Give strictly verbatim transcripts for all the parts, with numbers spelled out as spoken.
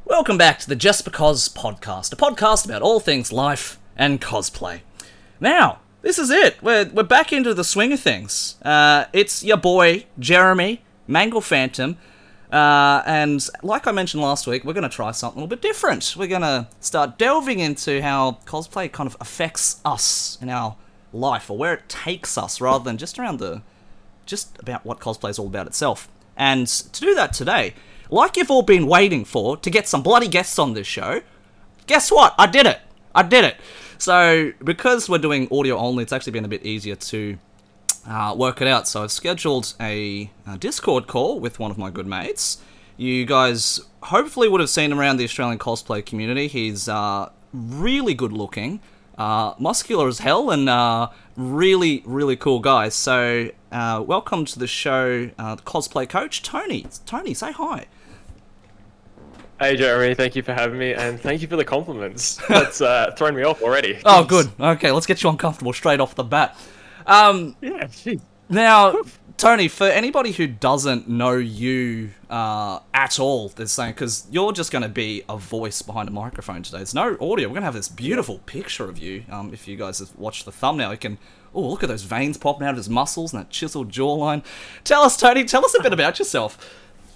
Welcome back to the Just Because podcast, a podcast about all things life and cosplay. Now, this is it. We're we're back into the swing of things. Uh, it's your boy, Jeremy, Mangle Phantom, uh, and like I mentioned last week, we're going to try something a little bit different. We're going to start delving into how cosplay kind of affects us in our life, or where it takes us, rather than just around the, just about what cosplay is all about itself. And to do that today, like you've all been waiting for, to get some bloody guests on this show, guess what? I did it! I did it! So, because we're doing audio only, it's actually been a bit easier to uh, work it out. So I've scheduled a, a Discord call with one of my good mates. You guys hopefully would have seen him around the Australian cosplay community. He's uh, really good looking, uh, muscular as hell, and uh, really, really cool guy. So, uh, welcome to the show, uh, the cosplay coach, Tony. Tony, say hi. Hey Jeremy, thank you for having me, and thank you for the compliments. That's uh, thrown me off already. Oh, good. Okay, let's get you uncomfortable straight off the bat. Um, Yeah, geez. now, Tony, for anybody who doesn't know you uh, at all, they're saying, because you're just going to be a voice behind a microphone today. There's no audio. We're going to have this beautiful picture of you. Um, if you guys have watched the thumbnail, you can... Oh, look at those veins popping out of his muscles and that chiseled jawline. Tell us, Tony, tell us a bit about yourself.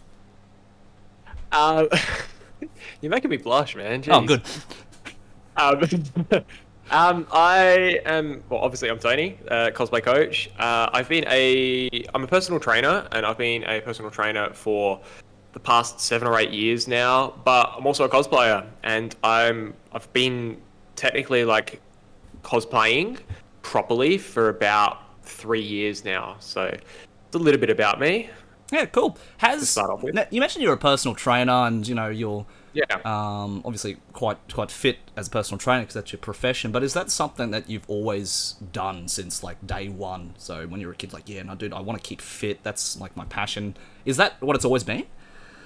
Uh, you're making me blush, man. Jeez. Oh, good. Um, um, I am, well, obviously I'm Tony, uh, cosplay coach. Uh, I've been a, I'm a personal trainer, and I've been a personal trainer for the past seven or eight years now, but I'm also a cosplayer, and I'm, I've been technically like cosplaying properly for about three years now. So it's a little bit about me. Yeah, cool. Has To start off with. now, you mentioned you're a personal trainer, and you know you're Yeah. um, obviously quite quite fit as a personal trainer because that's your profession. But is that something that you've always done since like day one? So when you were a kid, like, yeah, no, dude, I want to keep fit. That's like my passion. Is that what it's always been?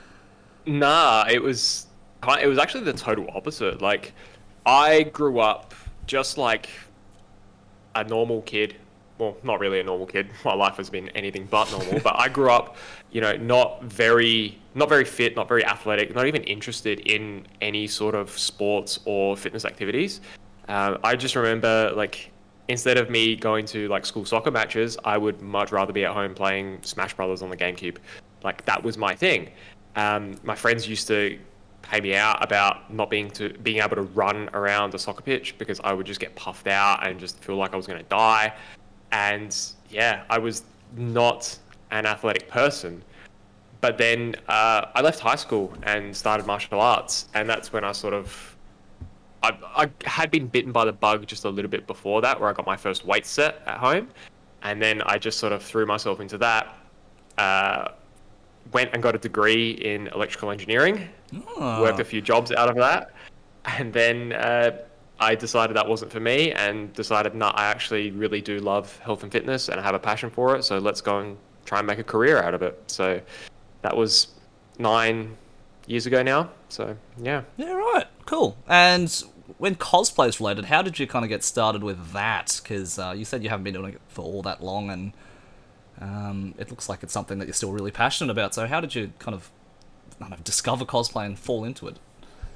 Nah, it was it was actually the total opposite. Like, I grew up just like a normal kid. Well, not really a normal kid. My life has been anything but normal. But I grew up, you know, not very, not very fit, not very athletic, not even interested in any sort of sports or fitness activities. Um, I just remember, like, instead of me going to like school soccer matches, I would much rather be at home playing Smash Brothers on the GameCube. Like, that was my thing. Um, my friends used to pay me out about not being to being able to run around a soccer pitch because I would just get puffed out and just feel like I was going to die. And yeah, I was not an athletic person. But then uh, I left high school and started martial arts, and that's when I sort of I, I had been bitten by the bug just a little bit before that, where I got my first weight set at home, and then I just sort of threw myself into that. Uh, went and got a degree in electrical engineering, Oh. worked a few jobs out of that, and then uh, I decided that wasn't for me, and decided, no, I actually really do love health and fitness, and I have a passion for it, so let's go and try and make a career out of it. So that was nine years ago now, so yeah. Yeah, right. Cool. And when cosplay is related, how did you kind of get started with that? Because uh, you said you haven't been doing it for all that long, and um, it looks like it's something that you're still really passionate about. So how did you kind of, I don't know, discover cosplay and fall into it?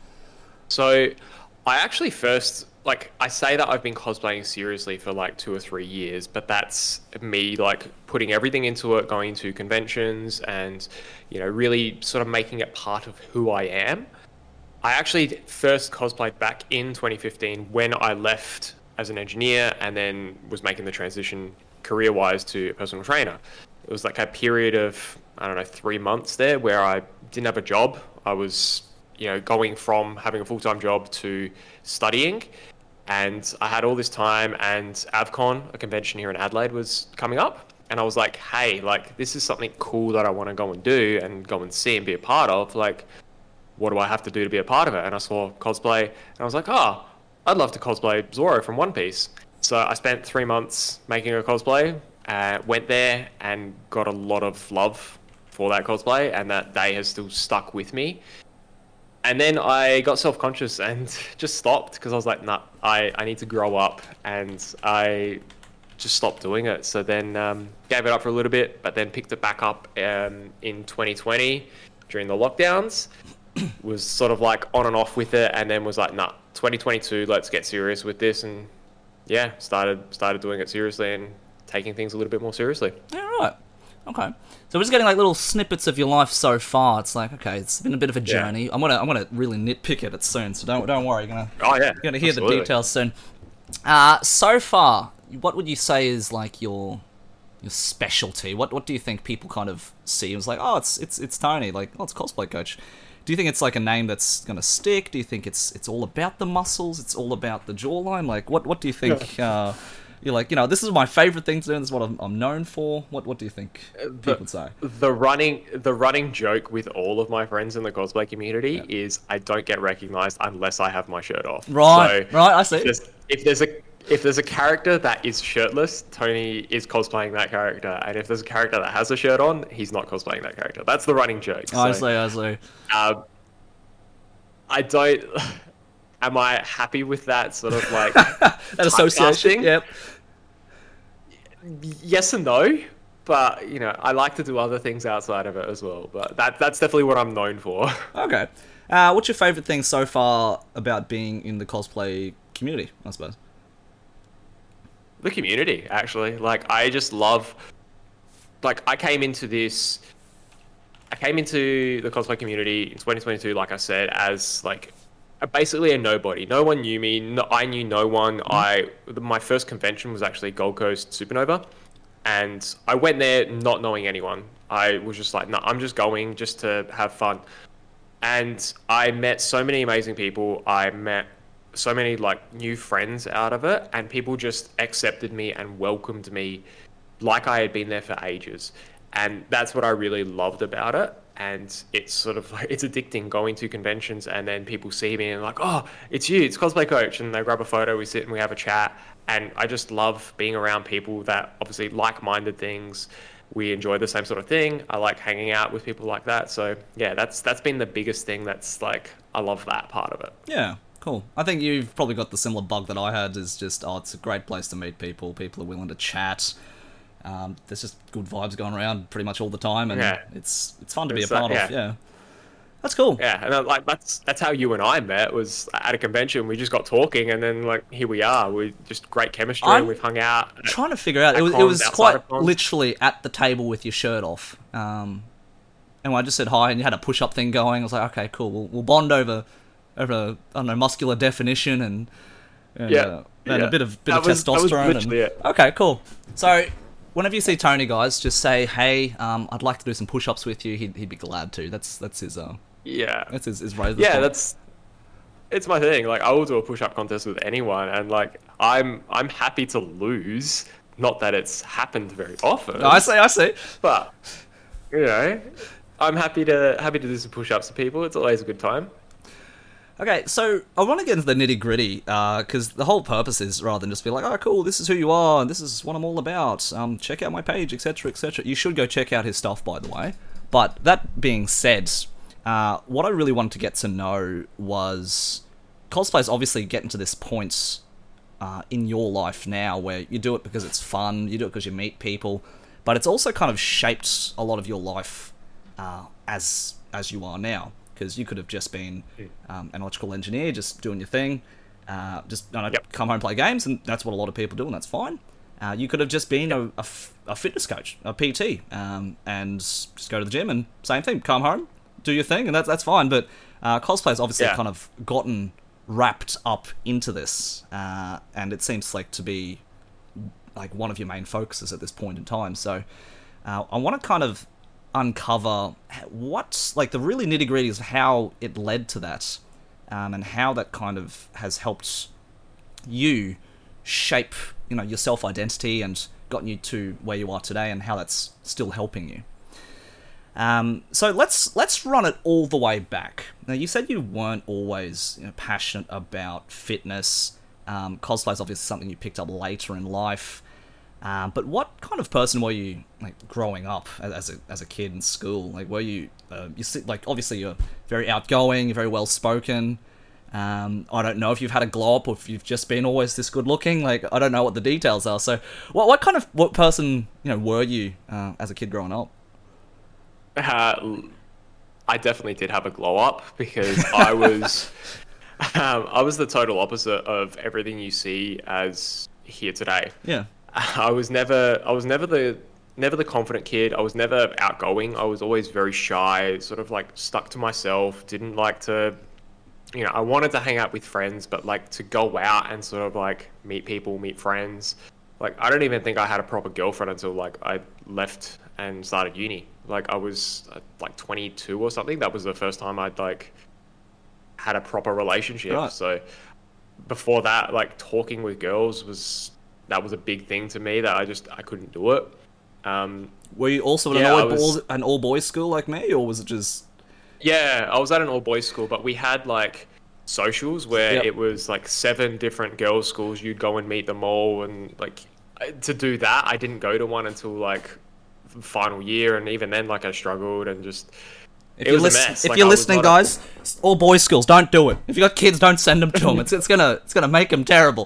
So I actually first, like, I say that I've been cosplaying seriously for like two or three years, but that's me like putting everything into it, going to conventions and, you know, really sort of making it part of who I am. I actually first cosplayed back in twenty fifteen when I left as an engineer and then was making the transition career-wise to a personal trainer. It was like a period of, I don't know, three months there where I didn't have a job. I was, you know, going from having a full-time job to studying, and I had all this time, and AvCon, a convention here in Adelaide, was coming up, and I was like, hey, like, this is something cool that I want to go and do and go and see and be a part of. Like, what do I have to do to be a part of it? And I saw cosplay, and I was like, oh, I'd love to cosplay Zoro from One Piece. So I spent three months making a cosplay, uh, went there and got a lot of love for that cosplay, and that day has still stuck with me. And then I got self-conscious and just stopped because I was like, nah, I, I need to grow up, and I just stopped doing it. So then um, gave it up for a little bit, but then picked it back up um, in twenty twenty during the lockdowns. was sort of like on and off with it, and then was like, nah, twenty twenty-two, let's get serious with this, and yeah, started started doing it seriously and taking things a little bit more seriously. Yeah, right. Okay. So we're just getting like little snippets of your life so far. It's like, okay, it's been a bit of a journey. Yeah. I'm gonna I'm gonna really nitpick at it soon, so don't don't worry. You're gonna oh yeah, you're gonna hear absolutely. the details soon. Uh, so far, what would you say is like your your specialty? What what do you think people kind of see? It was like, oh, it's it's it's Tony, like, oh, it's cosplay coach. Do you think it's like a name that's gonna stick? Do you think it's it's all about the muscles? It's all about the jawline? Like, what what do you think? Yeah. Uh, you're like, you know, this is my favorite thing to do. This is what I'm, I'm known for. What what do you think people the, say? The running the running joke with all of my friends in the cosplay community yeah. is I don't get recognized unless I have my shirt off. Right, so right. I see. If there's, if there's a if there's a character that is shirtless, Tony is cosplaying that character, and if there's a character that has a shirt on, he's not cosplaying that character. That's the running joke. So, I see. I see. Um, I don't. Am I happy with that sort of like that association? Yep. Yes and no, but you know, I like to do other things outside of it as well. But that that's definitely what I'm known for. Okay. Uh, what's your favorite thing so far about being in the cosplay community, I suppose? The community, actually. Like, I just love... Like, I came into this... I came into the cosplay community in twenty twenty-two, like I said, as, like, basically a nobody. No one knew me. No, I knew no one. Mm. I My first convention was actually Gold Coast Supernova, and I went there not knowing anyone. I was just like, no, I'm just going just to have fun. And I met so many amazing people. I met so many like new friends out of it, and people just accepted me and welcomed me like I had been there for ages. And that's what I really loved about it. And it's sort of like, it's addicting going to conventions and then people see me and like, oh, it's you, it's Cosplay Coach. And they grab a photo, we sit and we have a chat. And I just love being around people that obviously like-minded things. We enjoy the same sort of thing. I like hanging out with people like that. So yeah, that's that's been the biggest thing. That's like, I love that part of it. Yeah. Cool. I think you've probably got the similar bug that I had, is just, oh, it's a great place to meet people. People are willing to chat. Um, there's just good vibes going around pretty much all the time, and yeah. it's it's fun to it's, be a part uh, yeah. of. Yeah, that's cool. Yeah, and uh, like that's that's how you and I met, was at a convention. We just got talking, and then like here we are. We just great chemistry. I'm and we've hung out. At, trying to figure out. It was, it was quite literally at the table with your shirt off. Um, and I just said hi, and you had a push-up thing going. I was like, okay, cool. We'll, we'll bond over. over, I don't know, muscular definition and, and, yeah, uh, and yeah. a bit of bit that of was, testosterone. That was literally and, it. Okay, cool. So, whenever you see Tony, guys, just say, "Hey, um, I'd like to do some push-ups with you." He'd, he'd be glad to. That's that's his uh, yeah, that's his, his razor. Yeah, spot. that's it's my thing. Like, I will do a push-up contest with anyone, and like I'm I'm happy to lose. Not that it's happened very often. No, I see, I see. But you know, I'm happy to happy to do some push-ups to people. It's always a good time. Okay, so I want to get into the nitty-gritty, because uh, the whole purpose is, rather than just be like, oh, cool, this is who you are, and this is what I'm all about, um, check out my page, et cetera, et cetera. You should go check out his stuff, by the way. But that being said, uh, what I really wanted to get to know was, cosplay is obviously getting to this point uh, in your life now where you do it because it's fun, you do it because you meet people, but it's also kind of shaped a lot of your life uh, as as you are now. Because you could have just been um, an electrical engineer, just doing your thing, uh, just you know, yep. come home, play games, and that's what a lot of people do, and that's fine. Uh, you could have just been a, a, f- a fitness coach, a P T, um, and just go to the gym and same thing, come home, do your thing, and that's that's fine. But uh, cosplay's obviously yeah. kind of gotten wrapped up into this, uh, and it seems like to be like one of your main focuses at this point in time. So uh, I want to kind of uncover what, like, the really nitty gritty is how it led to that, um, and how that kind of has helped you shape, you know, your self identity and gotten you to where you are today, and how that's still helping you. Um, so let's let's run it all the way back. Now, you said you weren't always, you know, passionate about fitness. Um, cosplay is obviously something you picked up later in life. Um, but what kind of person were you, like, growing up as a as a kid in school? Like, were you uh, you see, like, obviously you're very outgoing, you're very well spoken. Um, I don't know if you've had a glow up or if you've just been always this good looking. Like, I don't know what the details are. So, what what kind of what person, you know, were you uh, as a kid growing up? Uh, I definitely did have a glow up because I was, um, I was the total opposite of everything you see as here today. Yeah. I was never, I was never the, never the confident kid. I was never outgoing. I was always very shy, sort of like stuck to myself. Didn't like to, you know, I wanted to hang out with friends, but like to go out and sort of like meet people, meet friends. Like, I don't even think I had a proper girlfriend until like I left and started uni. Like I was uh, like twenty-two or something. That was the first time I'd like had a proper relationship. Right. So before that, like talking with girls was, that was a big thing to me that I just, I couldn't do it. Um, Were you also at yeah, an, I all, was- all, an all-boys school like me, or was it just... Yeah, I was at an all boys school, but we had like socials where Yep. it was like seven different girls' schools. You'd go and meet them all, and like to do that, I didn't go to one until like final year, and even then, like I struggled and just. If it you're, was a lis- mess. if Like, you're I was listening, not a- guys, all boys schools, don't do it. If you got kids, don't send them to them. It's it's gonna it's gonna make them terrible.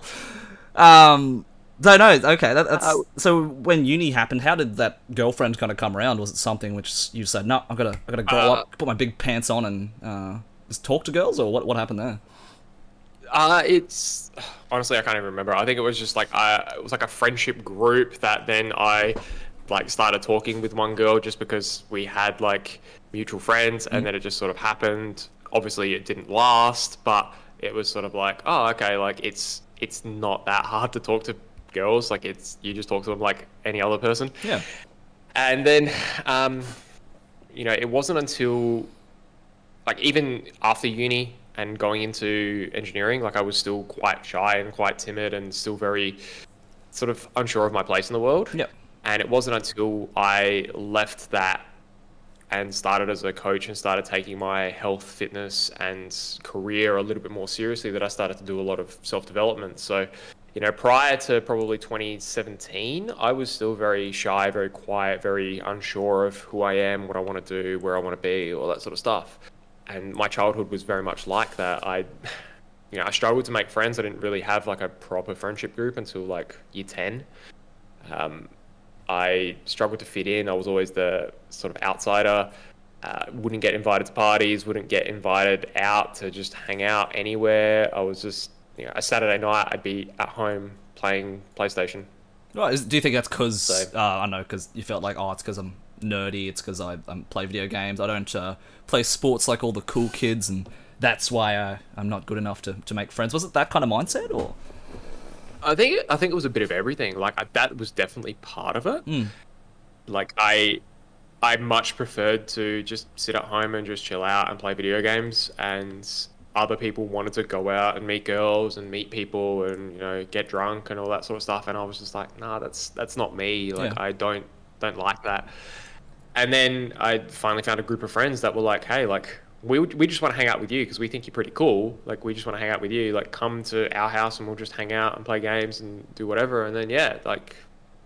Um, so no, okay, that, that's Uh, so. When uni happened, how did that girlfriend kind of come around? Was it something which you said, no, I gotta I gotta grow Uh, up, put my big pants on, and uh, just talk to girls, or what what happened there? Uh, it's honestly I can't even remember. I think it was just like I it was like a friendship group that then I like started talking with one girl just because we had like mutual friends, and then it just sort of happened. Obviously, it didn't last, but it was sort of like, oh, okay, like it's it's not that hard to talk to girls. Like it's you just talk to them like any other person. Yeah. And then, um, you know, it wasn't until like even after uni and going into engineering, like I was still quite shy and quite timid and still very sort of unsure of my place in the world. Yep. And it wasn't until I left that and started as a coach and started taking my health, fitness, and career a little bit more seriously that I started to do a lot of self-development. So, you know, prior to probably twenty seventeen, I was still very shy, very quiet, very unsure of who I am, what I want to do, where I want to be, all that sort of stuff. And my childhood was very much like that. I, you know, I struggled to make friends. I didn't really have like a proper friendship group until like year ten. Um, I struggled to fit in. I was always the sort of outsider. Uh, wouldn't get invited to parties. Wouldn't get invited out to just hang out anywhere. I was just, you know, a Saturday night I'd be at home playing PlayStation. Right. Is, do you think that's because So- uh, I don't know, because you felt like, oh, it's because I'm nerdy. It's because I um, play video games. I don't uh, play sports like all the cool kids, and that's why I, I'm not good enough to, to make friends. Was it that kind of mindset, or? I think I think it was a bit of everything. Like I, that was definitely part of it. Mm. Like I, I much preferred to just sit at home and just chill out and play video games, and other people wanted to go out and meet girls and meet people and, you know, get drunk and all that sort of stuff. And I was just like, nah, that's that's not me. Like Yeah. I don't don't like that. And then I finally found a group of friends that were like, hey, like we we just want to hang out with you because we think you're pretty cool. Like we just want to hang out with you. Like come to our house and we'll just hang out and play games and do whatever. And then yeah, like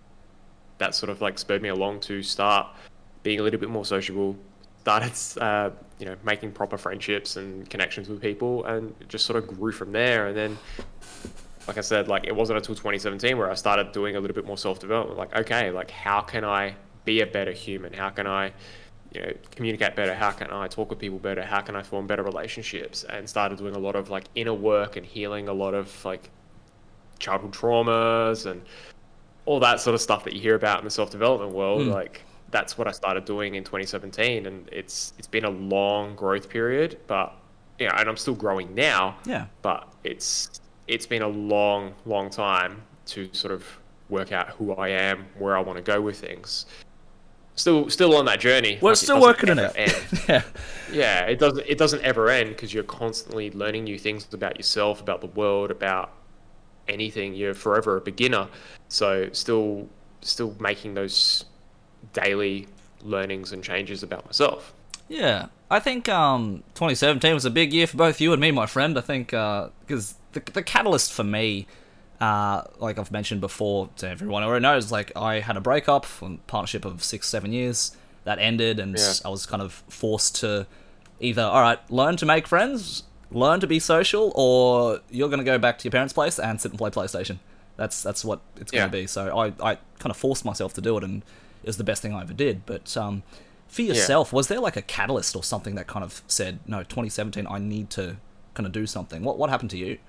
that sort of like spurred me along to start being a little bit more sociable. Started uh, you know, making proper friendships and connections with people, and it just sort of grew from there. And then, like I said, like it wasn't until twenty seventeen where I started doing a little bit more self-development. Like, okay, like how can I be a better human? How can I, you know, communicate better? How can I talk with people better? How can I form better relationships? And started doing a lot of like inner work and healing a lot of like childhood traumas and all that sort of stuff that you hear about in the self-development world. Mm. Like that's what I started doing in twenty seventeen, and it's it's been a long growth period, but you know, and I'm still growing now. Yeah. But it's it's been a long, long time to sort of work out who I am, where I want to go with things. Still, still on that journey. We're Like, still doesn't working it ever out. end. Yeah. Yeah, it doesn't it doesn't ever end because you're constantly learning new things about yourself, about the world, about anything. You're forever a beginner. So still still making those daily learnings and changes about myself. Yeah, I think um, twenty seventeen was a big year for both you and me, my friend. I think because the the catalyst for me, uh, like I've mentioned before to everyone who already knows, like I had a breakup, a partnership of six, seven years that ended, and Yeah. I was kind of forced to either, all right, learn to make friends, learn to be social, or you're going to go back to your parents' place and sit and play PlayStation. That's that's what it's going to Yeah. be. So I, I kind of forced myself to do it, and it was the best thing I ever did. But um, for yourself, yeah. was there like a catalyst or something that kind of said, no, twenty seventeen, I need to kind of do something? What what happened to you?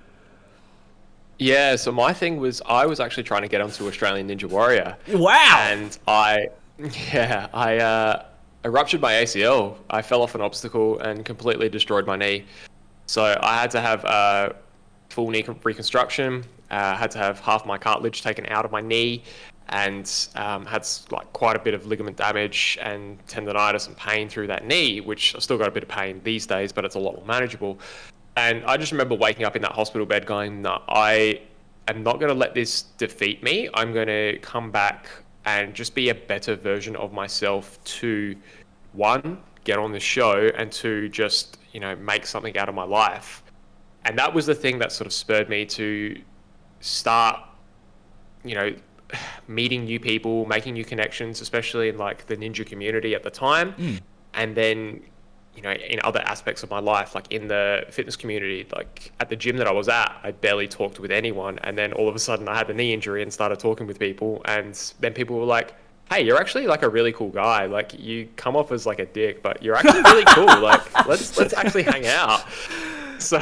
Yeah, so my thing was I was actually trying to get onto Australian Ninja Warrior. Wow! And I, yeah, I, uh, I ruptured my A C L. I fell off an obstacle and completely destroyed my knee. So I had to have uh, full knee reconstruction. I uh, had to have half my cartilage taken out of my knee, and um, had like quite a bit of ligament damage and tendonitis and pain through that knee, which I've still got a bit of pain these days, but it's a lot more manageable. And I just remember waking up in that hospital bed going, no, I am not going to let this defeat me. I'm going to come back and just be a better version of myself to, one, get on the show, and two, just, you know, make something out of my life. And that was the thing that sort of spurred me to start, you know, meeting new people, making new connections, especially in like the ninja community at the time. Mm. And then, you know, in other aspects of my life, like in the fitness community, like at the gym that I was at, I barely talked with anyone. And then all of a sudden I had a knee injury and started talking with people. And then people were like, hey, you're actually like a really cool guy. Like you come off as like a dick, but you're actually really cool. Like let's, let's actually hang out. So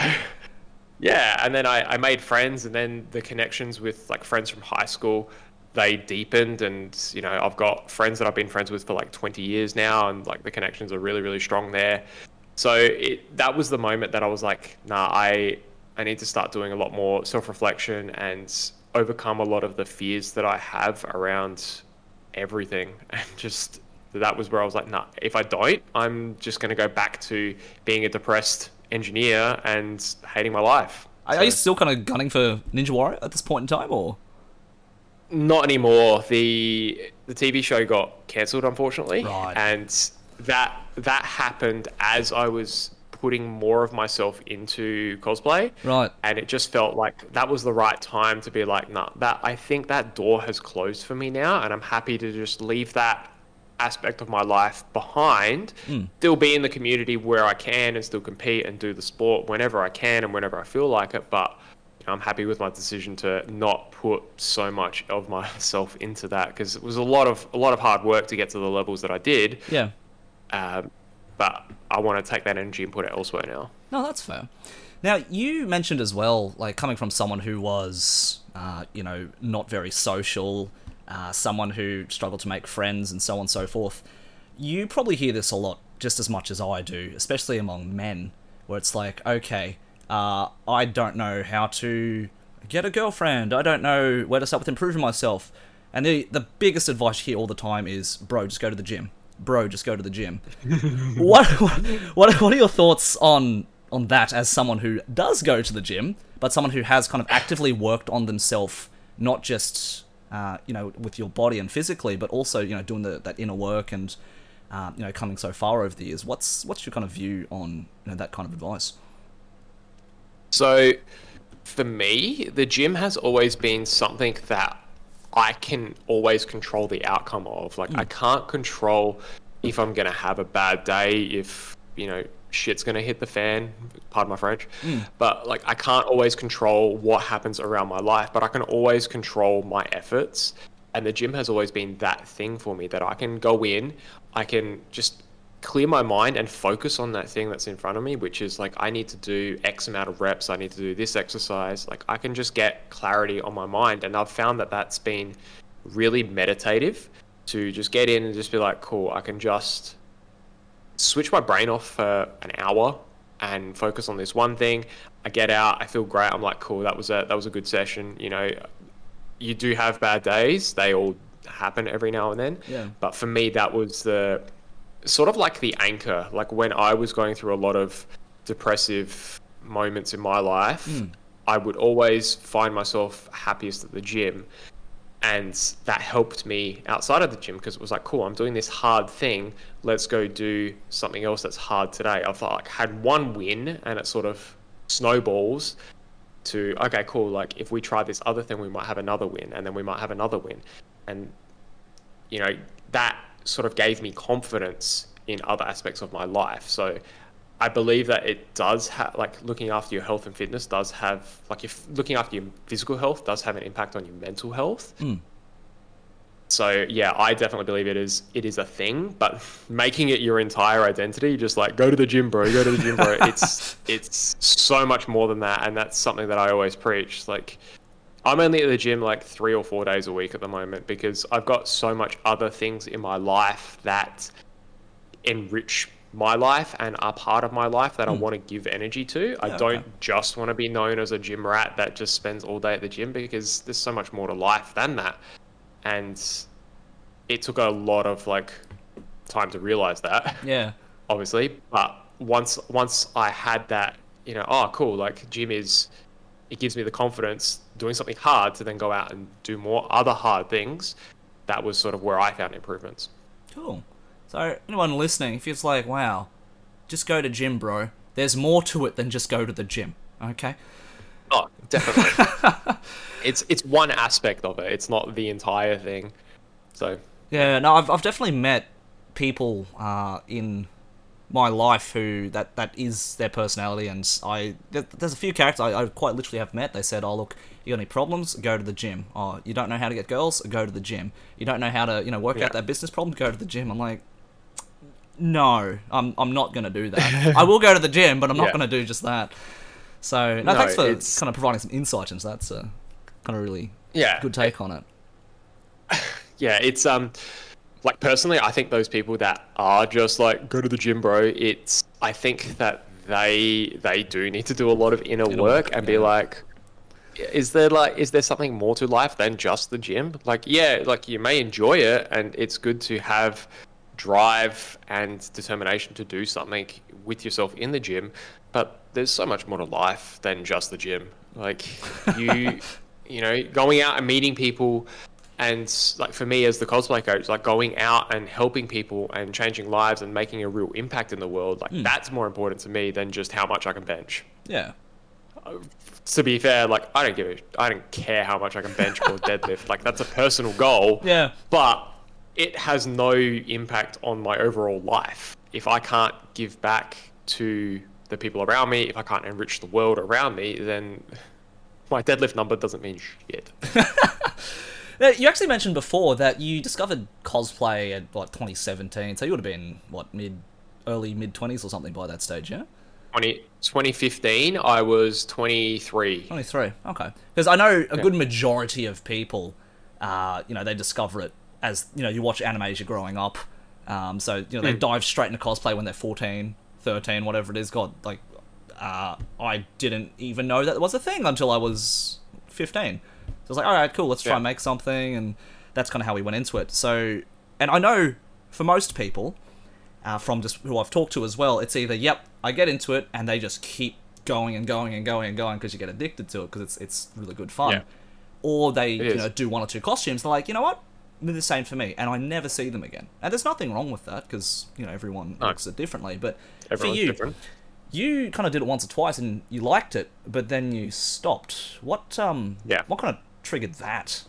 yeah. And then I, I made friends, and then the connections with like friends from high school, they deepened, and you know, I've got friends that I've been friends with for like twenty years now, and like the connections are really, really strong there. So it, that was the moment that I was like, nah, I, I need to start doing a lot more self-reflection and overcome a lot of the fears that I have around everything. And just, that was where I was like, nah, if I don't, I'm just going to go back to being a depressed engineer and hating my life. Are so, you still kind of gunning for Ninja Warrior at this point in time, or? Not anymore. The the T V show got cancelled, unfortunately. Right. And that that happened as I was putting more of myself into cosplay. Right. And it just felt like that was the right time to be like, nah, that I think that door has closed for me now, and I'm happy to just leave that aspect of my life behind, mm. still be in the community where I can and still compete and do the sport whenever I can and whenever I feel like it. But I'm happy with my decision to not put so much of myself into that, because it was a lot of a lot of hard work to get to the levels that I did. Yeah. Um, but I want to take that energy and put it elsewhere now. No, that's fair. Now, you mentioned as well, like coming from someone who was, uh, you know, not very social, uh, someone who struggled to make friends and so on and so forth. You probably hear this a lot, just as much as I do, especially among men, where it's like, okay, Uh, I don't know how to get a girlfriend. I don't know where to start with improving myself. And the the biggest advice you hear all the time is, bro, just go to the gym. Bro, just go to the gym. what, what what are your thoughts on on that as someone who does go to the gym, but someone who has kind of actively worked on themselves, not just uh, you know, with your body and physically, but also, you know, doing the, that inner work and uh, you know, coming so far over the years? What's what's your kind of view on, you know, that kind of advice? So for me, the gym has always been something that I can always control the outcome of. Like, mm. I can't control if I'm going to have a bad day, if, you know, shit's going to hit the fan, pardon my French. Mm. But, like, I can't always control what happens around my life, but I can always control my efforts. And the gym has always been that thing for me, that I can go in, I can just clear my mind and focus on that thing that's in front of me, which is like, I need to do X amount of reps, I need to do this exercise. Like, I can just get clarity on my mind. And I've found that that's been really meditative, to just get in and just be like, cool, I can just switch my brain off for an hour and focus on this one thing. I get out, I feel great, I'm like, cool, that was a that was a good session. You know, you do have bad days, they all happen every now and then. Yeah. But for me, that was the sort of like the anchor. Like, when I was going through a lot of depressive moments in my life, mm. I would always find myself happiest at the gym. And that helped me outside of the gym, because it was like, cool, I'm doing this hard thing, let's go do something else that's hard today. I thought, like, had one win, and it sort of snowballs to, okay, cool, like, if we try this other thing, we might have another win, and then we might have another win. And, you know, that sort of gave me confidence in other aspects of my life. So I believe that it does have, like, looking after your health and fitness does have, like, if looking after your physical health does have an impact on your mental health. Mm. So yeah, I definitely believe it is it is a thing, but making it your entire identity, just like go to the gym, bro, go to the gym, bro. It's it's so much more than that, and that's something that I always preach. Like, I'm only at the gym like three or four days a week at the moment because I've got so much other things in my life that enrich my life and are part of my life that mm. I want to give energy to. I yeah, don't okay. just want to be known as a gym rat that just spends all day at the gym, because there's so much more to life than that. And it took a lot of like time to realize that. Yeah. Obviously. But once once I had that, you know, oh cool, like gym is, it gives me the confidence doing something hard to then go out and do more other hard things. That was sort of where I found improvements. Cool. So anyone listening, if it's like, wow, just go to gym, bro. There's more to it than just go to the gym. Okay? Oh, definitely. it's it's one aspect of it. It's not the entire thing. So yeah, no, I've I've definitely met people uh, in my life who that, that is their personality, and I there's a few characters I, I quite literally have met. They said, "Oh look, you got any problems? Go to the gym. Oh, you don't know how to get girls? Go to the gym. You don't know how to you know work yeah. out that business problem? Go to the gym." I'm like, no, I'm I'm not gonna do that. I will go to the gym, but I'm not yeah. gonna do just that. So, no, no thanks for it's... kind of providing some insight into that. So, kind of really yeah. good take on it. Yeah, it's, um, like, personally, I think those people that are just like, go to the gym, bro, it's, I think that they, they do need to do a lot of inner, inner work, work and yeah. be like, is there, like, is there something more to life than just the gym? Like, yeah, like, you may enjoy it, and it's good to have drive and determination to do something with yourself in the gym, but there's so much more to life than just the gym. Like, you, you know, going out and meeting people, and like for me as the cosplay coach, like going out and helping people and changing lives and making a real impact in the world, like mm. that's more important to me than just how much I can bench. Yeah. Uh, to be fair, like I don't give a, I don't care how much I can bench or deadlift. Like that's a personal goal. Yeah. But it has no impact on my overall life. If I can't give back to the people around me, if I can't enrich the world around me, then my deadlift number doesn't mean shit. Now, you actually mentioned before that you discovered cosplay at what twenty seventeen, so you would have been what mid, early mid twenties or something by that stage, yeah? twenty, twenty fifteen, I was twenty-three. twenty-three, okay. Because I know a yeah. good majority of people, uh, you know, they discover it as you know you watch anime as you're growing up, um, so you know they mm. dive straight into cosplay when they're fourteen. thirteen, whatever it is. God, like, uh, I didn't even know that was a thing until I was fifteen. So I was like, all right, cool, let's try yeah. and make something, and that's kind of how we went into it. So, and I know for most people, uh, from just who I've talked to as well, it's either, yep, I get into it, and they just keep going and going and going and going because you get addicted to it because it's it's really good fun. Yeah. Or they, you know, do one or two costumes. They're like, you know what? They're the same for me, and I never see them again. And there's nothing wrong with that because you know everyone no. looks at it differently. But Everyone's for you, different. you kind of did it once or twice, and you liked it, but then you stopped. What um, yeah. what kind of triggered that?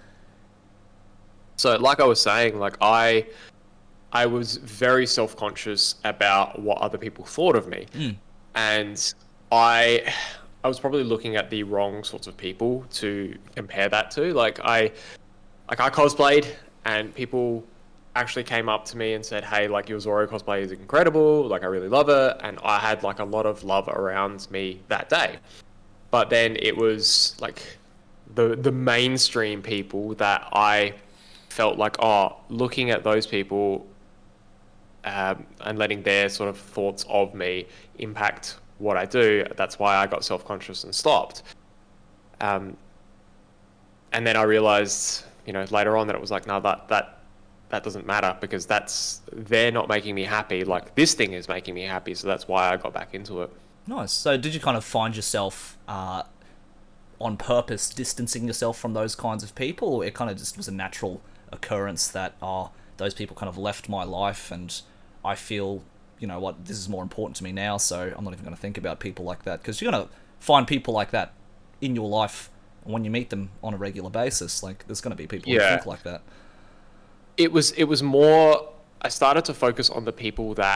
So, like I was saying, like I, I was very self-conscious about what other people thought of me, mm. and I, I was probably looking at the wrong sorts of people to compare that to. Like I. Like, I cosplayed, and people actually came up to me and said, hey, like, your Zoro cosplay is incredible, like, I really love it, and I had, like, a lot of love around me that day. But then it was, like, the the mainstream people that I felt like, oh, looking at those people um, and letting their sort of thoughts of me impact what I do, that's why I got self-conscious and stopped. Um, and then I realized... you know, later on that it was like, no, that, that, that doesn't matter because that's, they're not making me happy. Like this thing is making me happy. So that's why I got back into it. Nice. So did you kind of find yourself, uh, on purpose distancing yourself from those kinds of people, or it kind of just was a natural occurrence that, oh, those people kind of left my life and I feel, you know what, this is more important to me now. So I'm not even going to think about people like that, because you're going to find people like that in your life when you meet them on a regular basis. Like there's going to be people yeah. who think like that. It was, it was more, I started to focus on the people that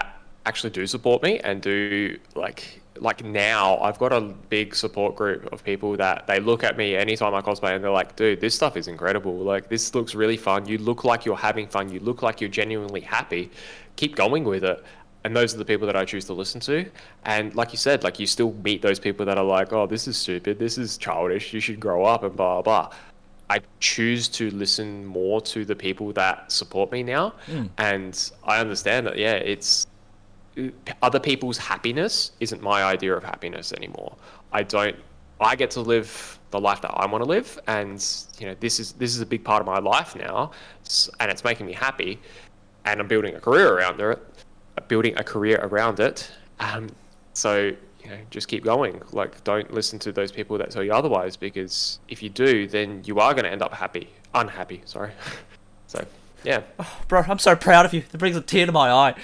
actually do support me and do like like now I've got a big support group of people that they look at me anytime I cosplay and they're like, dude, this stuff is incredible. Like, this looks really fun. You look like you're having fun. You look like you're genuinely happy. Keep going with it. And those are the people that I choose to listen to. And like you said, like, you still meet those people that are like, oh, this is stupid. This is childish. You should grow up and blah, blah, blah. I choose to listen more to the people that support me now. Mm. And I understand that, yeah, it's, other people's happiness isn't my idea of happiness anymore. I don't, I get to live the life that I want to live. And, you know, this is, this is a big part of my life now, and it's making me happy, and I'm building a career around it, building a career around it. Um, so, you know, just keep going. Like, don't listen to those people that tell you otherwise, because if you do, then you are going to end up happy, unhappy, sorry. So, yeah. Oh, bro, I'm so proud of you. It brings a tear to my eye.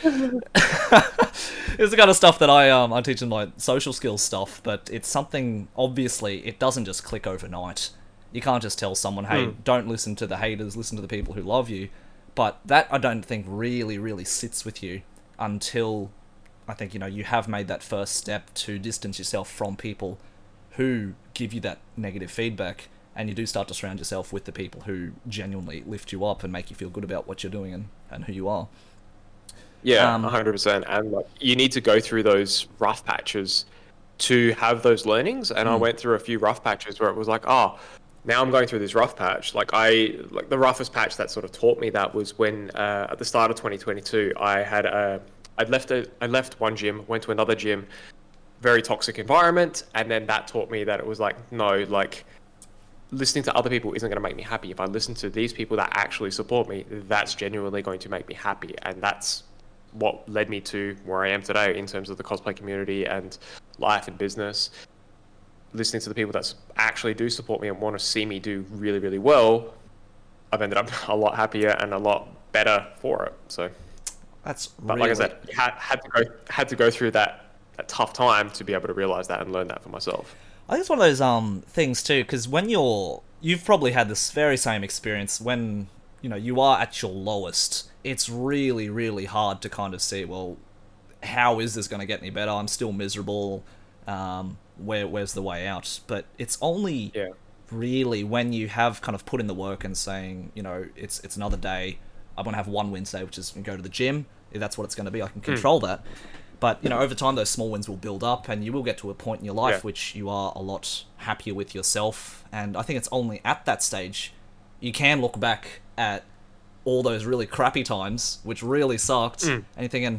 It's the kind of stuff that I um I teach in my social skills stuff, but it's something, obviously, it doesn't just click overnight. You can't just tell someone, hey, mm. don't listen to the haters, listen to the people who love you. But that, I don't think, really, really sits with you until, I think, you know, you have made that first step to distance yourself from people who give you that negative feedback, and you do start to surround yourself with the people who genuinely lift you up and make you feel good about what you're doing and, and who you are. Yeah, um, one hundred percent. And like, you need to go through those rough patches to have those learnings. And mm. I went through a few rough patches where it was like, oh, now I'm going through this rough patch. Like, I, like the roughest patch that sort of taught me that was when, uh, at the start of twenty twenty-two, I had a, I'd left a, I left one gym, went to another gym, very toxic environment. And then that taught me that it was like, no, like, listening to other people isn't going to make me happy. If I listen to these people that actually support me, that's genuinely going to make me happy. And that's what led me to where I am today in terms of the cosplay community and life and business. Listening to the people that actually do support me and want to see me do really, really well, I've ended up a lot happier and a lot better for it. So that's but really... like I said, had, had to go had to go through that, that tough time to be able to realize that and learn that for myself. I think it's one of those um things too, because when you're, you've probably had this very same experience when, you know, you are at your lowest. It's really, really hard to kind of see, well, how is this going to get any better? I'm still miserable. Um, where where's the way out? But it's only yeah. really when you have kind of put in the work and saying, you know, it's it's another day. I want to have one Wednesday, which is go to the gym. If that's what it's going to be, I can control mm. that. But, you know, over time, those small wins will build up, and you will get to a point in your life yeah. which you are a lot happier with yourself. And I think it's only at that stage you can look back at all those really crappy times, which really sucked, mm. and you're thinking,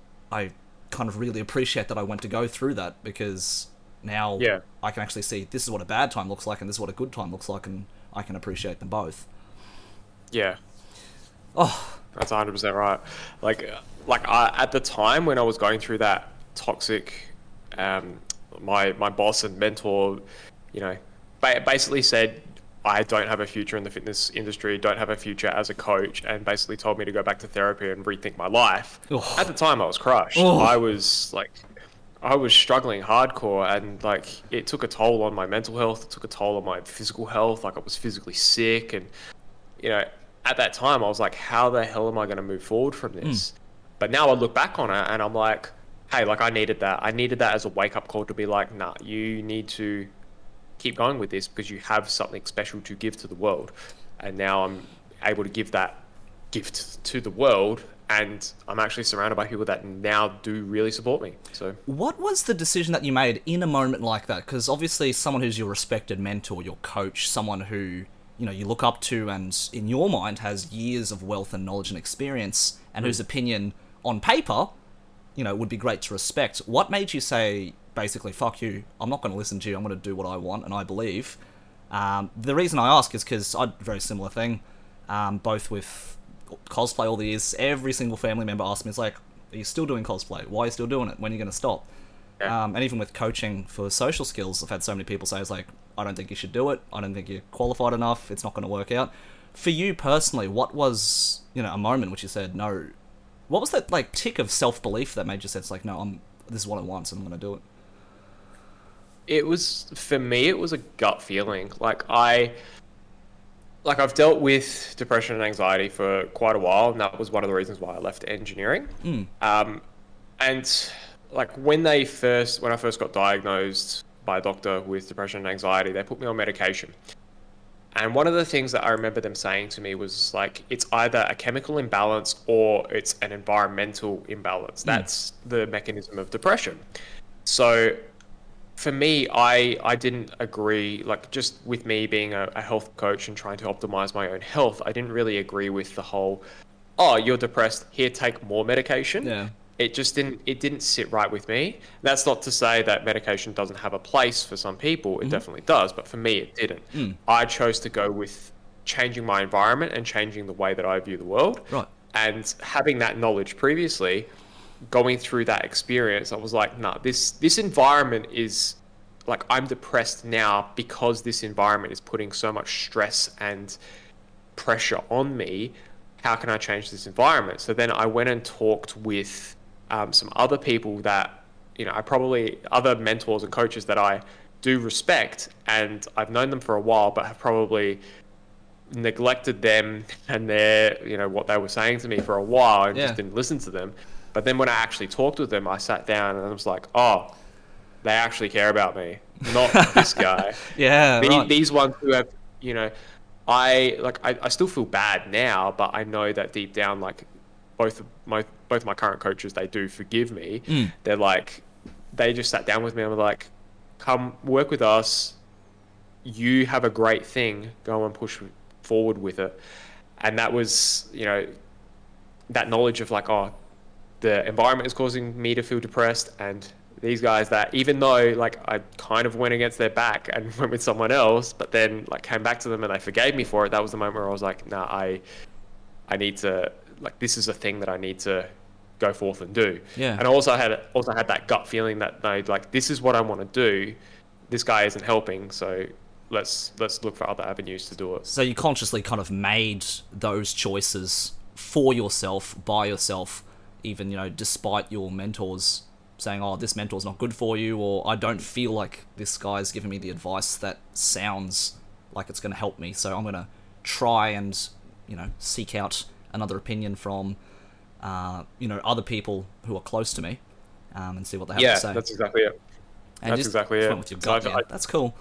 I kind of really appreciate that I went to go through that, because now yeah. I can actually see this is what a bad time looks like and this is what a good time looks like, and I can appreciate them both. Yeah. Oh, that's one hundred percent right. Like, like I, at the time when I was going through that toxic, um, my my boss and mentor, you know, ba- basically said, I don't have a future in the fitness industry, don't have a future as a coach, and basically told me to go back to therapy and rethink my life. Oh. At the time, I was crushed. Oh. I was like, I was struggling hardcore, and like, it took a toll on my mental health. It took a toll on my physical health. Like, I was physically sick, and you know, at that time, I was like, how the hell am I going to move forward from this? Mm. But now I look back on it, and I'm like, hey, like, I needed that. I needed that as a wake-up call to be like, nah, you need to keep going with this because you have something special to give to the world. And now I'm able to give that gift to the world, and I'm actually surrounded by people that now do really support me. So what was the decision that you made in a moment like that? Because obviously someone who's your respected mentor, your coach, someone who, you know, you look up to and in your mind has years of wealth and knowledge and experience, and mm. whose opinion on paper, you know, would be great to respect. What made you say, basically, fuck you, I'm not going to listen to you, I'm going to do what I want and I believe? Um, the reason I ask is because I very similar thing, um, both with cosplay all the years. Every single family member asks me, it's like, are you still doing cosplay? Why are you still doing it? When are you going to stop? Yeah. Um, and even with coaching for social skills, I've had so many people say, it's like, I don't think you should do it. I don't think you're qualified enough. It's not going to work out. For you personally, what was, you know, a moment which you said, no, what was that, like, tick of self-belief that made you say, it's like, no, I'm, this is what I want, so I'm going to do it? It was, for me, it was a gut feeling. Like, I, like, I've dealt with depression and anxiety for quite a while, and that was one of the reasons why I left engineering. Mm. Um, and like when they first, when I first got diagnosed by a doctor with depression and anxiety, they put me on medication. And one of the things that I remember them saying to me was like, it's either a chemical imbalance or it's an environmental imbalance. Mm. That's the mechanism of depression. So for me, I, I didn't agree, like just with me being a, a health coach and trying to optimize my own health, I didn't really agree with the whole, oh, you're depressed, here, take more medication. Yeah. It just didn't, it didn't sit right with me. That's not to say that medication doesn't have a place for some people. It mm-hmm. definitely does. But for me, it didn't. Mm. I chose to go with changing my environment and changing the way that I view the world. Right. And having that knowledge previously, going through that experience, I was like, nah, this, this environment is like, I'm depressed now because this environment is putting so much stress and pressure on me. How can I change this environment? So then I went and talked with um, some other people that, you know, I probably, other mentors and coaches that I do respect, and I've known them for a while, but have probably neglected them and their, you know, what they were saying to me for a while and yeah. just didn't listen to them. But then when I actually talked with them, I sat down and I was like, oh, they actually care about me, not this guy. Yeah, the, right. These ones who have, you know, I like I, I still feel bad now, but I know that deep down, like both my both my current coaches, they do forgive me. Mm. They're like, they just sat down with me and were like, come work with us. You have a great thing. Go and push forward with it. And that was, you know, that knowledge of like, oh, the environment is causing me to feel depressed, and these guys that, even though like I kind of went against their back and went with someone else, but then like came back to them and they forgave me for it, that was the moment where I was like, nah, I, I need to, like, this is a thing that I need to go forth and do. Yeah. And I also had, also had that gut feeling that, no, like, this is what I want to do. This guy isn't helping. So let's, let's look for other avenues to do it. So you consciously kind of made those choices for yourself, by yourself, even, you know, despite your mentors saying, oh, this mentor's not good for you, or I don't feel like this guy's giving me the advice that sounds like it's going to help me, so I'm going to try and, you know, seek out another opinion from, uh, you know, other people who are close to me, um, and see what they have yeah, to say. Yeah, that's exactly it. And that's just exactly it. Went with your gut, so I, that's cool.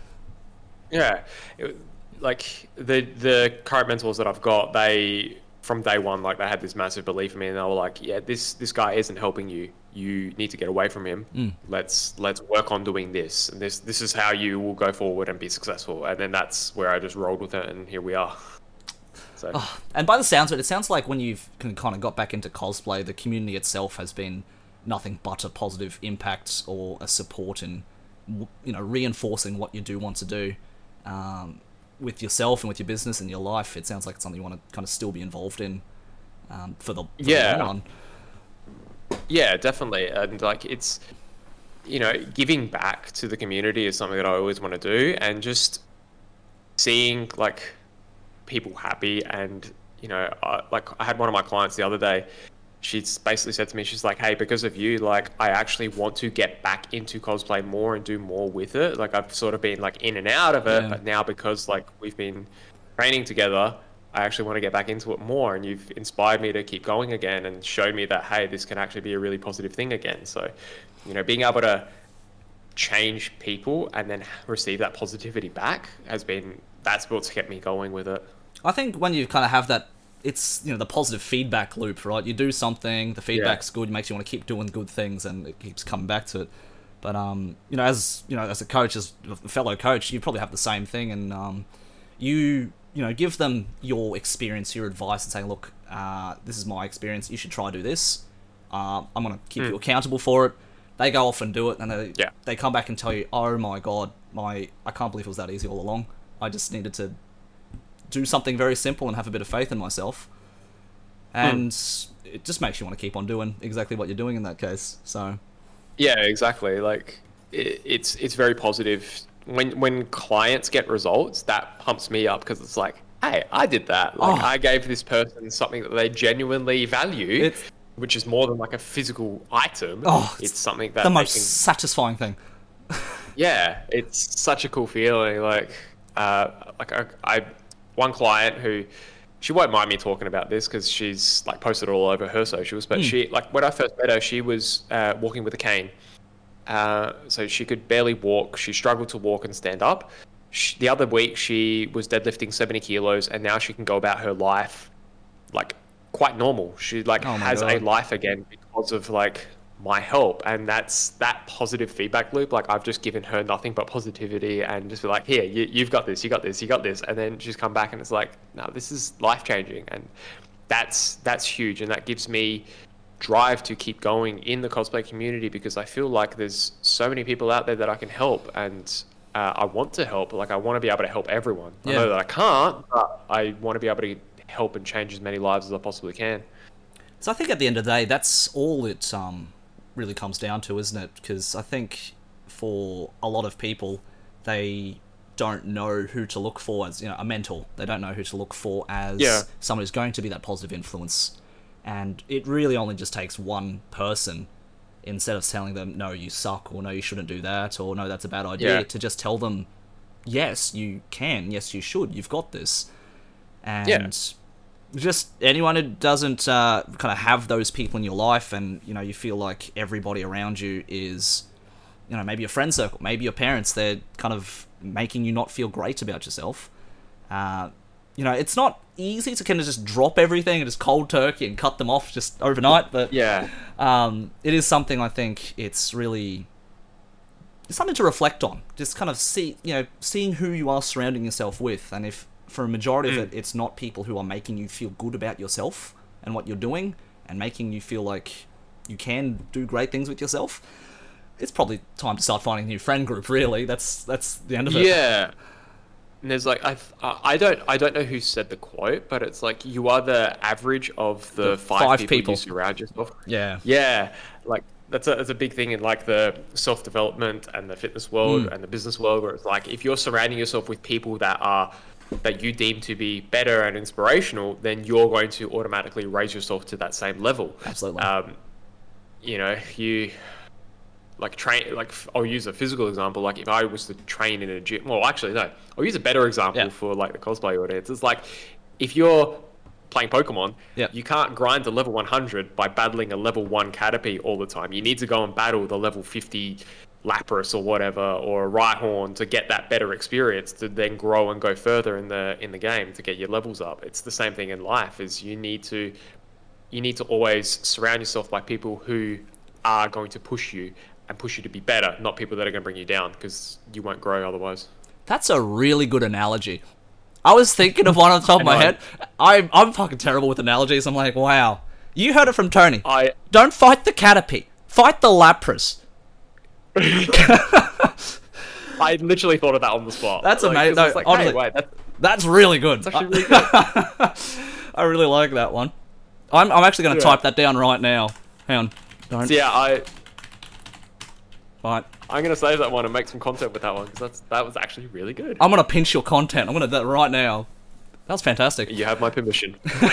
Yeah. It, like, the the current mentors that I've got, they, from day one, like, they had this massive belief in me, and they were like, yeah, this this guy isn't helping you. You need to get away from him. Mm. Let's let's work on doing this. And this this is how you will go forward and be successful. And then that's where I just rolled with it, and here we are. So. Oh, and by the sounds of it, it sounds like when you've kind of got back into cosplay, the community itself has been nothing but a positive impact or a support in, you know, reinforcing what you do want to do. Um, with yourself and with your business and your life, it sounds like it's something you want to kind of still be involved in um, for the for yeah. the long run. Yeah, definitely. And like, it's, you know, giving back to the community is something that I always want to do, and just seeing like people happy. And, you know, I, like I had one of my clients the other day, she's basically said to me, she's like, hey, because of you, like, I actually want to get back into cosplay more and do more with it. Like, I've sort of been like in and out of it, yeah. but now because like we've been training together, I actually want to get back into it more. And you've inspired me to keep going again and showed me that, hey, this can actually be a really positive thing again. So, you know, being able to change people and then receive that positivity back has been, that's what's kept me going with it. I think when you kind of have that, it's, you know, the positive feedback loop, right? You do something, the feedback's yeah. good, it makes you want to keep doing good things, and it keeps coming back to it. But, um, you know, as, you know, as a coach, as a fellow coach, you probably have the same thing, and um, you, you know, give them your experience, your advice, and say, look, uh, this is my experience, you should try to do this. Uh, I'm going to keep mm. you accountable for it. They go off and do it, and they, yeah. they come back and tell you, oh my God, my I can't believe it was that easy all along. I just needed to do something very simple and have a bit of faith in myself. And mm. it just makes you want to keep on doing exactly what you're doing in that case. So, yeah, exactly. Like, it, it's it's very positive. When when clients get results, that pumps me up, because it's like, hey, I did that. Like, oh. I gave this person something that they genuinely value, it's, which is more than like a physical item. Oh, it's, it's something that the most can, satisfying thing. Yeah, it's such a cool feeling. Like, uh, like I, I one client who she won't mind me talking about this because she's like posted it all over her socials. But mm. she, like when I first met her, she was uh, walking with a cane. Uh, so she could barely walk. She struggled to walk and stand up. She, the other week, she was deadlifting seventy kilos, and now she can go about her life like quite normal. She like oh has God. a life again because of like my help, and that's that positive feedback loop. Like I've just given her nothing but positivity and just be like, here, you, you've got this, you got this, you got this, and then she's come back and it's like, no, this is life changing, and that's that's huge, and that gives me drive to keep going in the cosplay community because I feel like there's so many people out there that I can help, and uh, I want to help. Like I want to be able to help everyone. Yeah. I know that I can't, but I want to be able to help and change as many lives as I possibly can. So I think at the end of the day, that's all it um really comes down to, isn't it? Because I think for a lot of people, they don't know who to look for as, you know, a mentor. They don't know who to look for as yeah. someone who's going to be that positive influence. And it really only just takes one person, instead of telling them, no, you suck, or no, you shouldn't do that, or no, that's a bad idea, yeah. to just tell them, yes, you can, yes, you should, you've got this. And yeah. just anyone who doesn't uh, kind of have those people in your life, and, you know, you feel like everybody around you is, you know, maybe your friend circle, maybe your parents, they're kind of making you not feel great about yourself. Uh, you know, it's not easy to kind of just drop everything and just cold turkey and cut them off just overnight, but yeah, um, it is something I think it's really it's something to reflect on. Just kind of see, you know, seeing who you are surrounding yourself with, and if for a majority mm. of it, it's not people who are making you feel good about yourself and what you're doing, and making you feel like you can do great things with yourself, it's probably time to start finding a new friend group. Really, that's that's the end of it. Yeah. And there's like, I've, I don't I don't know who said the quote, but it's like, you are the average of the, the five, five people, people you surround yourself. Yeah. Yeah. Like, that's a, that's a big thing in like the self-development and the fitness world mm. and the business world, where it's like, if you're surrounding yourself with people that are, that you deem to be better and inspirational, then you're going to automatically raise yourself to that same level. Absolutely. Um, you know, you... like train, like I'll use a physical example. Like if I was to train in a gym, well, actually no, I'll use a better example yeah. for like the cosplay audience. It's like if you're playing Pokemon, yep. you can't grind to level one hundred by battling a level one Caterpie all the time. You need to go and battle the level fifty Lapras or whatever, or a Rhyhorn to get that better experience to then grow and go further in the in the game to get your levels up. It's the same thing in life. Is you need to you need to always surround yourself by people who are going to push you and push you to be better, not people that are going to bring you down, because you won't grow otherwise. That's a really good analogy. I was thinking of one on the top of my head. I'm, I'm fucking terrible with analogies. I'm like, wow. You heard it from Tony. I Don't fight the Caterpie. Fight the Lapras. I literally thought of that on the spot. That's like, amazing. No, like, honestly, hey, wait, that's, that's really good. That's actually really good. I really like that one. I'm, I'm actually going to yeah. type that down right now. Hang on. Don't. So yeah, I... Right. I'm going to save that one and make some content with that one, because that's that was actually really good. I'm going to pinch your content. I'm going to do that right now. That was fantastic. You have my permission.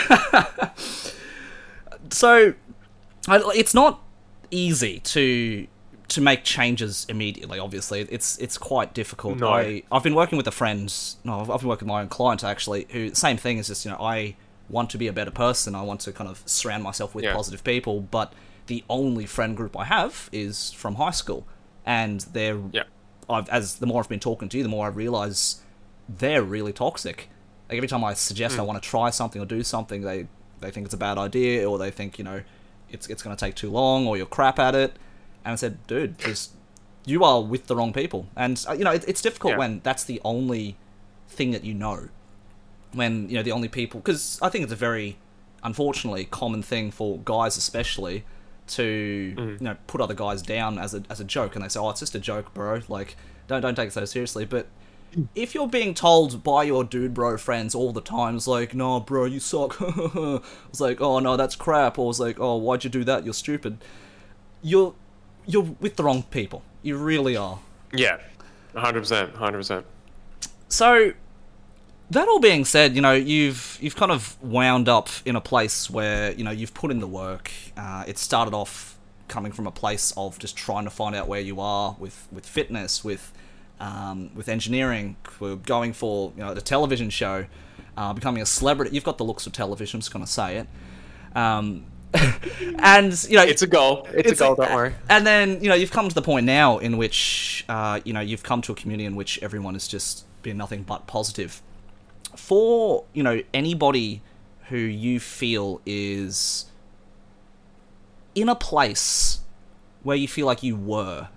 So, it's not easy to to make changes immediately, obviously. It's it's quite difficult. No. I, I've been working with a friend, no, I've been working with my own client, actually, who, same thing, is just, you know, I want to be a better person. I want to kind of surround myself with yeah. positive people, but the only friend group I have is from high school. And they're, yeah. I've, as the more I've been talking to you, the more I realise they're really toxic. Like every time I suggest mm. I want to try something or do something, they, they think it's a bad idea, or they think, you know, it's it's going to take too long, or you're crap at it. And I said, dude, just, you are with the wrong people. And, uh, you know, it, it's difficult yeah. when that's the only thing that you know. When, you know, the only people... Because I think it's a very, unfortunately, common thing for guys especially to, mm. you know, put other guys down as a as a joke. And they say, oh, it's just a joke, bro. Like, don't don't take it so seriously. But if you're being told by your dude bro friends all the time, it's like, no, bro, you suck. It's like, oh, no, that's crap. Or it's like, oh, why'd you do that? You're stupid. You're... You're with the wrong people. You really are. Yeah, one hundred percent, one hundred percent. So, that all being said, you know, you've you've kind of wound up in a place where, you know, you've put in the work. Uh, it started off coming from a place of just trying to find out where you are with, with fitness, with um, with engineering. We're going for, you know, the television show. uh, becoming a celebrity. You've got the looks of television, I'm just going to say it. Um, and, you know... It's a goal. It's, it's a goal, a, don't worry. And then, you know, you've come to the point now in which, uh, you know, you've come to a community in which everyone has just been nothing but positive. For, you know, anybody who you feel is in a place where you feel like you were.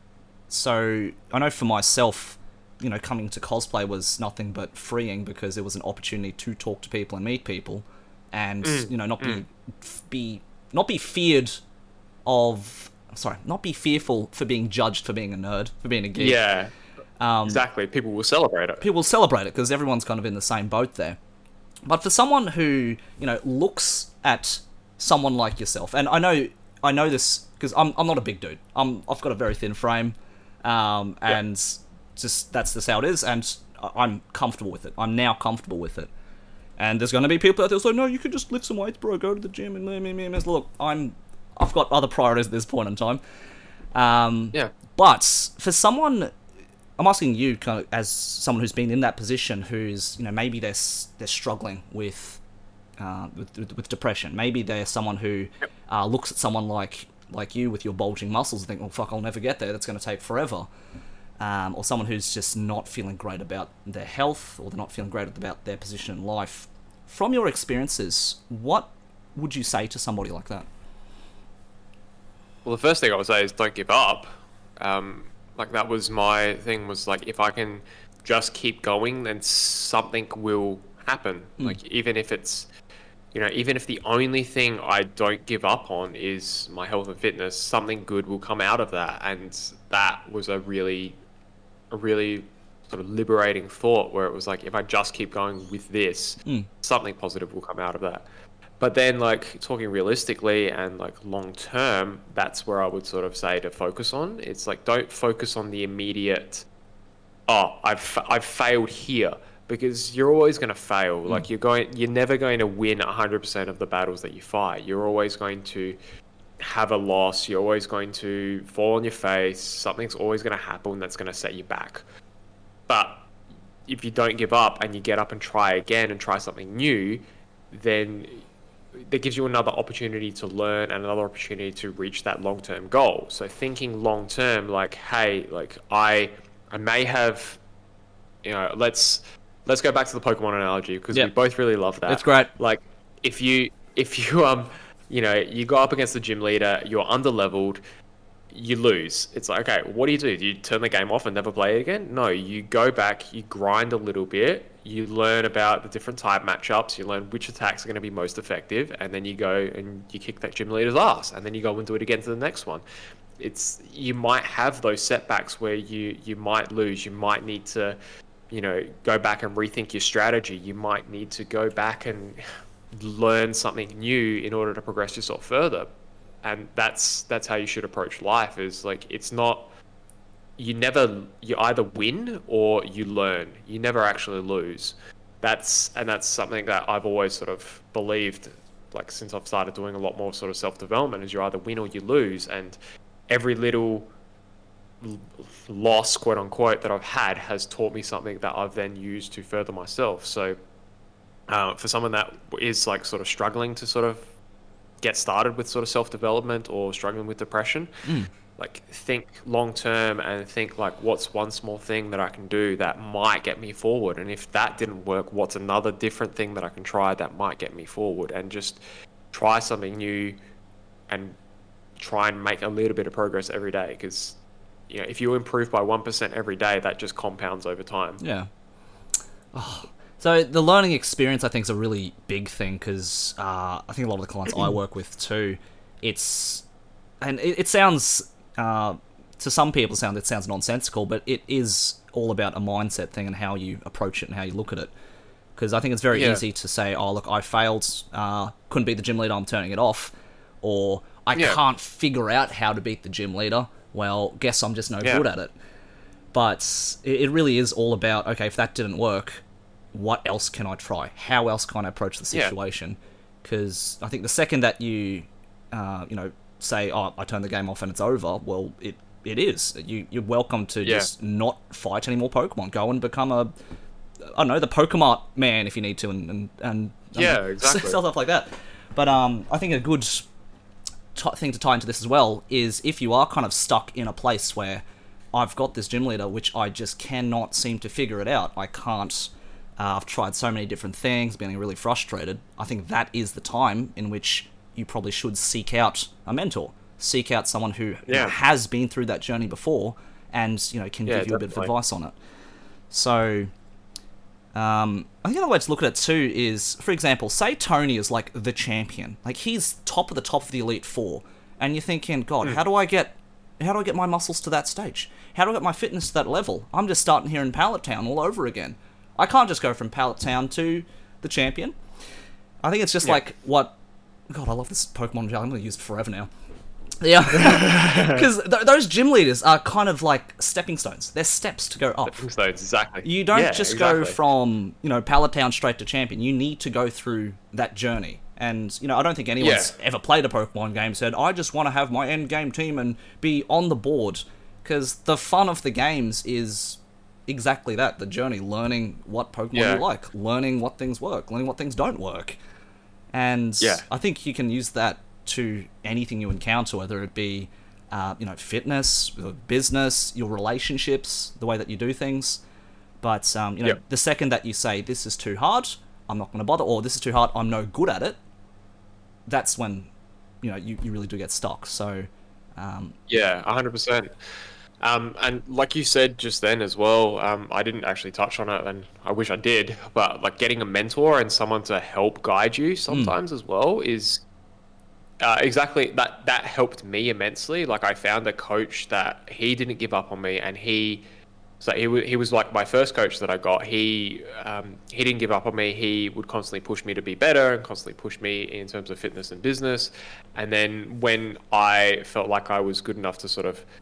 So, I know for myself, you know, coming to cosplay was nothing but freeing because it was an opportunity to talk to people and meet people and, mm, you know, not mm. be, be, not be feared of, sorry, not be fearful for being judged for being a nerd, for being a geek. Yeah, um, exactly. People will celebrate it. People will celebrate it because everyone's kind of in the same boat there. But for someone who, you know, looks at someone like yourself, and I know, I know this because I'm, I'm not a big dude. I'm, I've got a very thin frame, um, and yeah. just that's just how it is, and I'm comfortable with it. I'm now comfortable with it. And there's going to be people out there who say, no, you can just lift some weights, bro, go to the gym, and me, me, me, me. Look, I'm, I've got other priorities at this point in time. Um, yeah. But for someone, I'm asking you, kind of, as someone who's been in that position, who's, you know, maybe they're they're struggling with, uh, with, with with depression. Maybe they're someone who yep. uh, looks at someone like like you with your bulging muscles and think, well, fuck, I'll never get there. That's going to take forever. Um, or someone who's just not feeling great about their health, or they're not feeling great about their position in life. From your experiences, what would you say to somebody like that? Well, the first thing I would say is don't give up. Um, like that was my thing, was like, if I can just keep going, then something will happen. Mm. Like even if it's, you know, even if the only thing I don't give up on is my health and fitness, something good will come out of that. And that was a really, a really sort of liberating thought, where it was like, if I just keep going with this, mm. something positive will come out of that. But then, like, talking realistically and like long term, that's where I would sort of say to focus on. It's like, don't focus on the immediate, oh, I've I've failed here, because you're always going to fail. Mm. Like you're going, you're never going to win one hundred percent of the battles that you fight. You're always going to have a loss. You're always going to fall on your face. Something's always going to happen that's going to set you back. But if you don't give up and you get up and try again and try something new, then that gives you another opportunity to learn and another opportunity to reach that long-term goal. So thinking long-term, like, hey, like I, I may have, you know, let's let's go back to the Pokemon analogy, because yep. we both really love that. It's great. Like if you if you um you know you go up against the gym leader, you're under-leveled, you lose. It's like, okay, what do you do? Do you turn the game off and never play it again? No, you go back, you grind a little bit, you learn about the different type matchups, you learn which attacks are going to be most effective, and then you go and you kick that gym leader's ass, and then you go and do it again to the next one. It's, you might have those setbacks where you, you might lose, you might need to, you know, go back and rethink your strategy, you might need to go back and learn something new in order to progress yourself further. And that's that's how you should approach life, is like, it's not, you never, you either win or you learn. You never actually lose. That's, and that's something that I've always sort of believed, like since I've started doing a lot more sort of self-development, is you either win or you lose. And every little loss, quote unquote, that I've had has taught me something that I've then used to further myself. So uh, for someone that is like sort of struggling to sort of get started with sort of self-development or struggling with depression, mm. like think long term and think like, what's one small thing that I can do that might get me forward? And if that didn't work, what's another different thing that I can try that might get me forward? And just try something new and try and make a little bit of progress every day, because you know, if you improve by one percent every day, that just compounds over time. Yeah. Oh. So the learning experience, I think, is a really big thing, because uh, I think a lot of the clients I work with too, it's, and it, it sounds, uh, to some people sound it sounds nonsensical, but it is all about a mindset thing and how you approach it and how you look at it. Because I think it's very yeah. easy to say, oh, look, I failed, uh, couldn't beat the gym leader, I'm turning it off. Or, I yeah. can't figure out how to beat the gym leader. Well, guess I'm just no yeah. good at it. But it, it really is all about, okay, if that didn't work, what else can I try? How else can I approach the situation? Because yeah. I think the second that you, uh, you know, say, oh, I turn the game off and it's over, well, it it is. You, you're welcome to yeah. just not fight any more Pokemon. Go and become a I don't know, the Pokemon man if you need to, and and, and yeah, know, exactly, stuff like that. But um, I think a good t- thing to tie into this as well is if you are kind of stuck in a place where I've got this gym leader which I just cannot seem to figure it out. I can't. Uh, I've tried so many different things, being really frustrated. I think that is the time in which you probably should seek out a mentor, seek out someone who yeah. you know, has been through that journey before, and you know can yeah, give you definitely. a bit of advice on it. So, um, I think another way to look at it too is, for example, say Tony is like the champion, like he's top of the top of the Elite Four, and you're thinking, God, mm. how do I get, how do I get my muscles to that stage? How do I get my fitness to that level? I'm just starting here in Pallet Town all over again. I can't just go from Pallet Town to the champion. I think it's just yeah. like what... God, I love this Pokemon. I'm going to use it forever now. Yeah. Because th- those gym leaders are kind of like stepping stones. They're steps to go up. Stepping stones, exactly. You don't yeah, just exactly. go from, you know, Pallet Town straight to champion. You need to go through that journey. And, you know, I don't think anyone's yeah. ever played a Pokemon game said, I just want to have my end game team and be on the board. Because the fun of the games is... exactly that, the journey, learning what Pokemon yeah. you like, learning what things work, learning what things don't work. And yeah. I think you can use that to anything you encounter, whether it be, uh, you know, fitness, business, your relationships, the way that you do things. But, um, you know, yep. the second that you say, this is too hard, I'm not going to bother, or this is too hard, I'm no good at it, that's when, you know, you, you really do get stuck. So, um, yeah, one hundred percent. Um, and like you said just then as well, um, I didn't actually touch on it, and I wish I did, but like getting a mentor and someone to help guide you sometimes mm. as well is uh, exactly that. That helped me immensely. Like I found a coach that he didn't give up on me, and he, so he w- he was like my first coach that I got. He um, he didn't give up on me. He would constantly push me to be better and constantly push me in terms of fitness and business. And then when I felt like I was good enough to sort of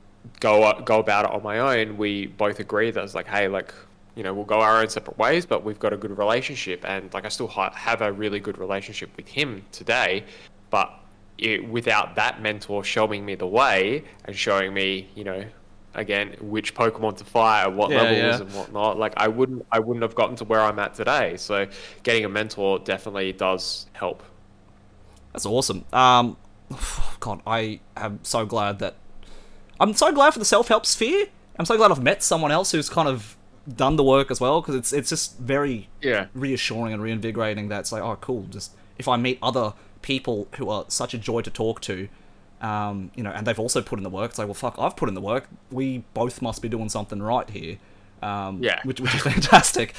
go go about it on my own, we both agreed that it's like, hey, like, you know, we'll go our own separate ways, but we've got a good relationship. And like I still ha- have a really good relationship with him today, but it, without that mentor showing me the way and showing me, you know, again, which Pokemon to fire, what yeah, levels yeah. and whatnot, like I wouldn't I wouldn't have gotten to where I'm at today. So getting a mentor definitely does help. That's awesome. Um, God, I am so glad that I'm so glad for the self-help sphere. I'm so glad I've met someone else who's kind of done the work as well, because it's it's just very yeah. reassuring and reinvigorating that it's like, oh, cool, just if I meet other people who are such a joy to talk to, um, you know, and they've also put in the work, it's like, well, fuck, I've put in the work. We both must be doing something right here. Um, yeah. Which, which is fantastic.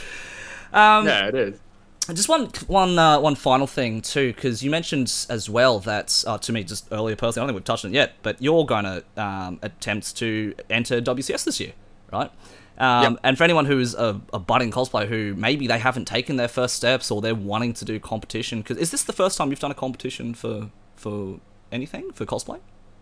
Um, yeah, it is. Just one one uh, one final thing too, because you mentioned as well that uh, to me just earlier personally, I don't think we've touched on it yet, but you're going to um, attempt to enter W C S this year, right? Um, yep. And for anyone who's a, a budding cosplayer who maybe they haven't taken their first steps or they're wanting to do competition, because is this the first time you've done a competition for for anything for cosplay?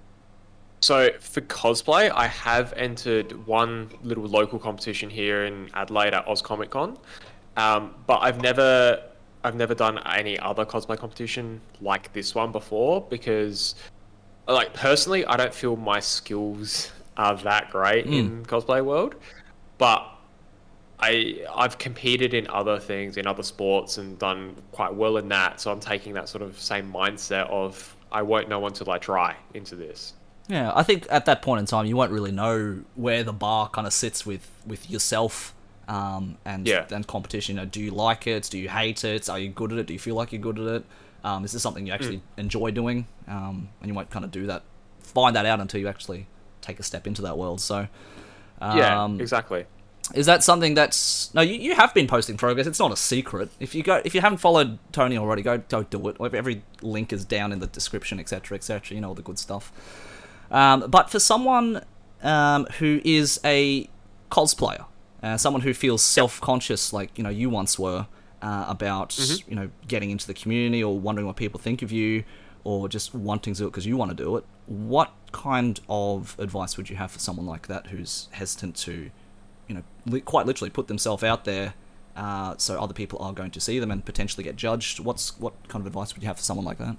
So for cosplay, I have entered one little local competition here in Adelaide at Oz Comic Con. Um, but I've never, I've never done any other cosplay competition like this one before, because, like, personally, I don't feel my skills are that great mm. in cosplay world. But I, I've competed in other things, in other sports, and done quite well in that. So I'm taking that sort of same mindset of I won't know until I try into this. Yeah, I think at that point in time, you won't really know where the bar kind of sits with, with yourself. Um, and yeah. and competition, you know, do you like it? Do you hate it? Are you good at it? Do you feel like you're good at it? Um, is this something you actually mm. enjoy doing? Um, and you won't kind of do that, find that out until you actually take a step into that world. So, um, yeah, exactly. Is that something that's... No, you, you have been posting progress. It's not a secret. If you go, if you haven't followed Tony already, go go do it. Every link is down in the description, et cetera, et cetera. You know, all the good stuff. Um, but for someone um, who is a cosplayer, Uh, someone who feels self-conscious, like, you know, you once were, uh, about, mm-hmm. you know, getting into the community or wondering what people think of you, or just wanting to do it because you want to do it, what kind of advice would you have for someone like that who's hesitant to, you know, li- quite literally put themselves out there uh, so other people are going to see them and potentially get judged? What's What kind of advice would you have for someone like that?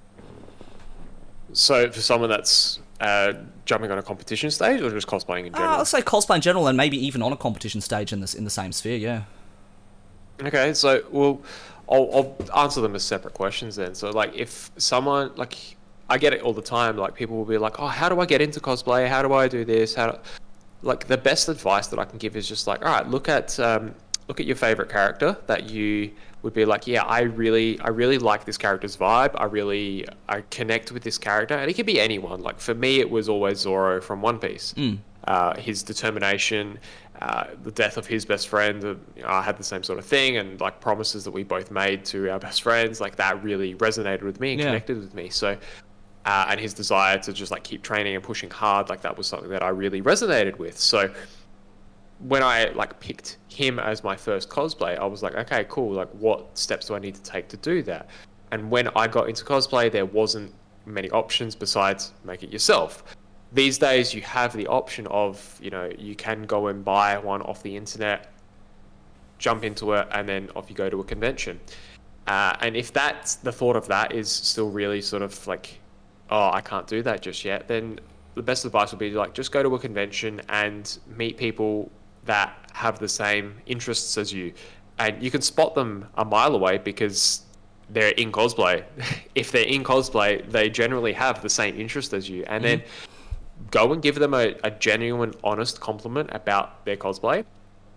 So for someone that's uh, jumping on a competition stage, or just cosplaying in general? Uh, let's say cosplay in general, and maybe even on a competition stage in this in the same sphere. Yeah. Okay, so well, I'll, I'll answer them as separate questions then. So like, if someone like, I get it all the time. Like people will be like, "Oh, how do I get into cosplay? How do I do this? How?" Do... Like the best advice that I can give is just like, all right, look at um, look at your favorite character that you would be like, yeah, I really, I really like this character's vibe. I really, I connect with this character, and it could be anyone. Like for me, it was always Zoro from One Piece. Mm. Uh, his determination, uh, the death of his best friend. Uh, you know, I had the same sort of thing, and like promises that we both made to our best friends. Like that really resonated with me and Yeah. connected with me. So. Uh, and his desire to just like keep training and pushing hard, like that was something that I really resonated with. So when I like picked him as my first cosplay, I was like, okay, cool. Like, what steps do I need to take to do that? And when I got into cosplay, there wasn't many options besides make it yourself. These days, you have the option of, you know, you can go and buy one off the internet, jump into it, and then off you go to a convention. Uh, and if that's the thought of that is still really sort of like, oh, I can't do that just yet, then the best advice would be like just go to a convention and meet people that have the same interests as you. And you can spot them a mile away because they're in cosplay. If they're in cosplay, they generally have the same interest as you. And mm-hmm. then go and give them a, a genuine, honest compliment about their cosplay.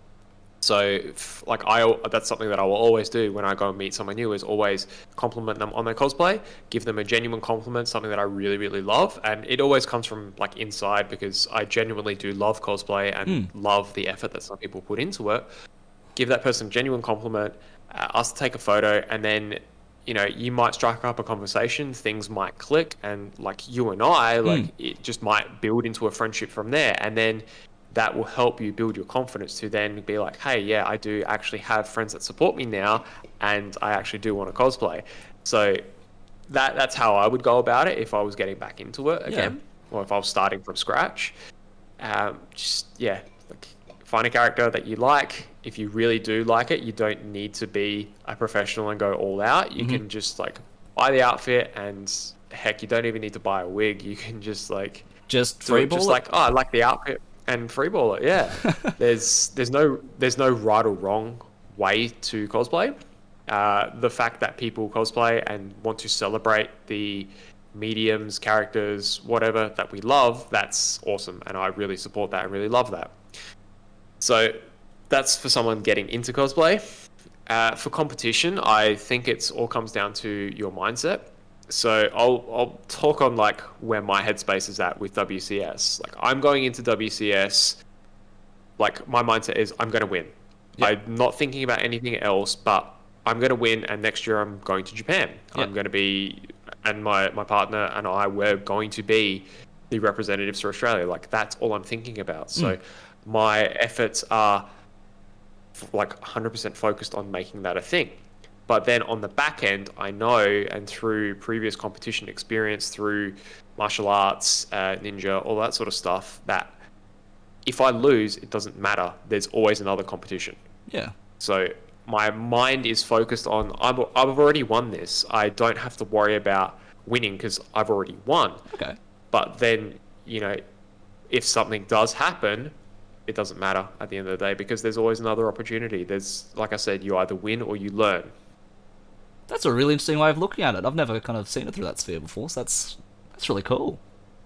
So, like, I that's something that I will always do when I go and meet someone new is always compliment them on their cosplay, give them a genuine compliment, something that I really, really love. And it always comes from, like, inside because I genuinely do love cosplay and mm. love the effort that some people put into it. Give that person a genuine compliment, uh, ask to take a photo, and then, you know, you might strike up a conversation, things might click, and, like, you and I, like, mm. it just might build into a friendship from there. And then that will help you build your confidence to then be like, hey, yeah, I do actually have friends that support me now, and I actually do want to cosplay. So that that's how I would go about it if I was getting back into it again, yeah. or if I was starting from scratch. Um, just, yeah, like, find a character that you like. If you really do like it, you don't need to be a professional and go all out. You mm-hmm. can just, like, buy the outfit, and heck, you don't even need to buy a wig. You can just, like... Just freeball Just it? like, oh, I like the outfit. And freeball it, yeah. there's there's no there's no right or wrong way to cosplay. Uh, the fact that people cosplay and want to celebrate the mediums, characters, whatever that we love, that's awesome, and I really support that and really love that. So that's for someone getting into cosplay. Uh, for competition, I think it's all comes down to your mindset. So I'll I'll talk on like where my headspace is at with W C S. Like I'm going into W C S, like my mindset is I'm going to win. Yep. I'm not thinking about anything else, but I'm going to win. And next year I'm going to Japan. Yep. I'm going to be, and my my partner and I we're going to be the representatives for Australia. Like that's all I'm thinking about. So mm. my efforts are like one hundred percent focused on making that a thing. But then on the back end, I know, and through previous competition experience, through martial arts, uh, ninja, all that sort of stuff, that if I lose, it doesn't matter. There's always another competition. Yeah. So my mind is focused on, I'm, I've already won this. I don't have to worry about winning because I've already won. Okay. But then, you know, if something does happen, it doesn't matter at the end of the day because there's always another opportunity. There's, like I said, you either win or you learn. That's a really interesting way of looking at it. I've never kind of seen it through that sphere before, so that's that's really cool.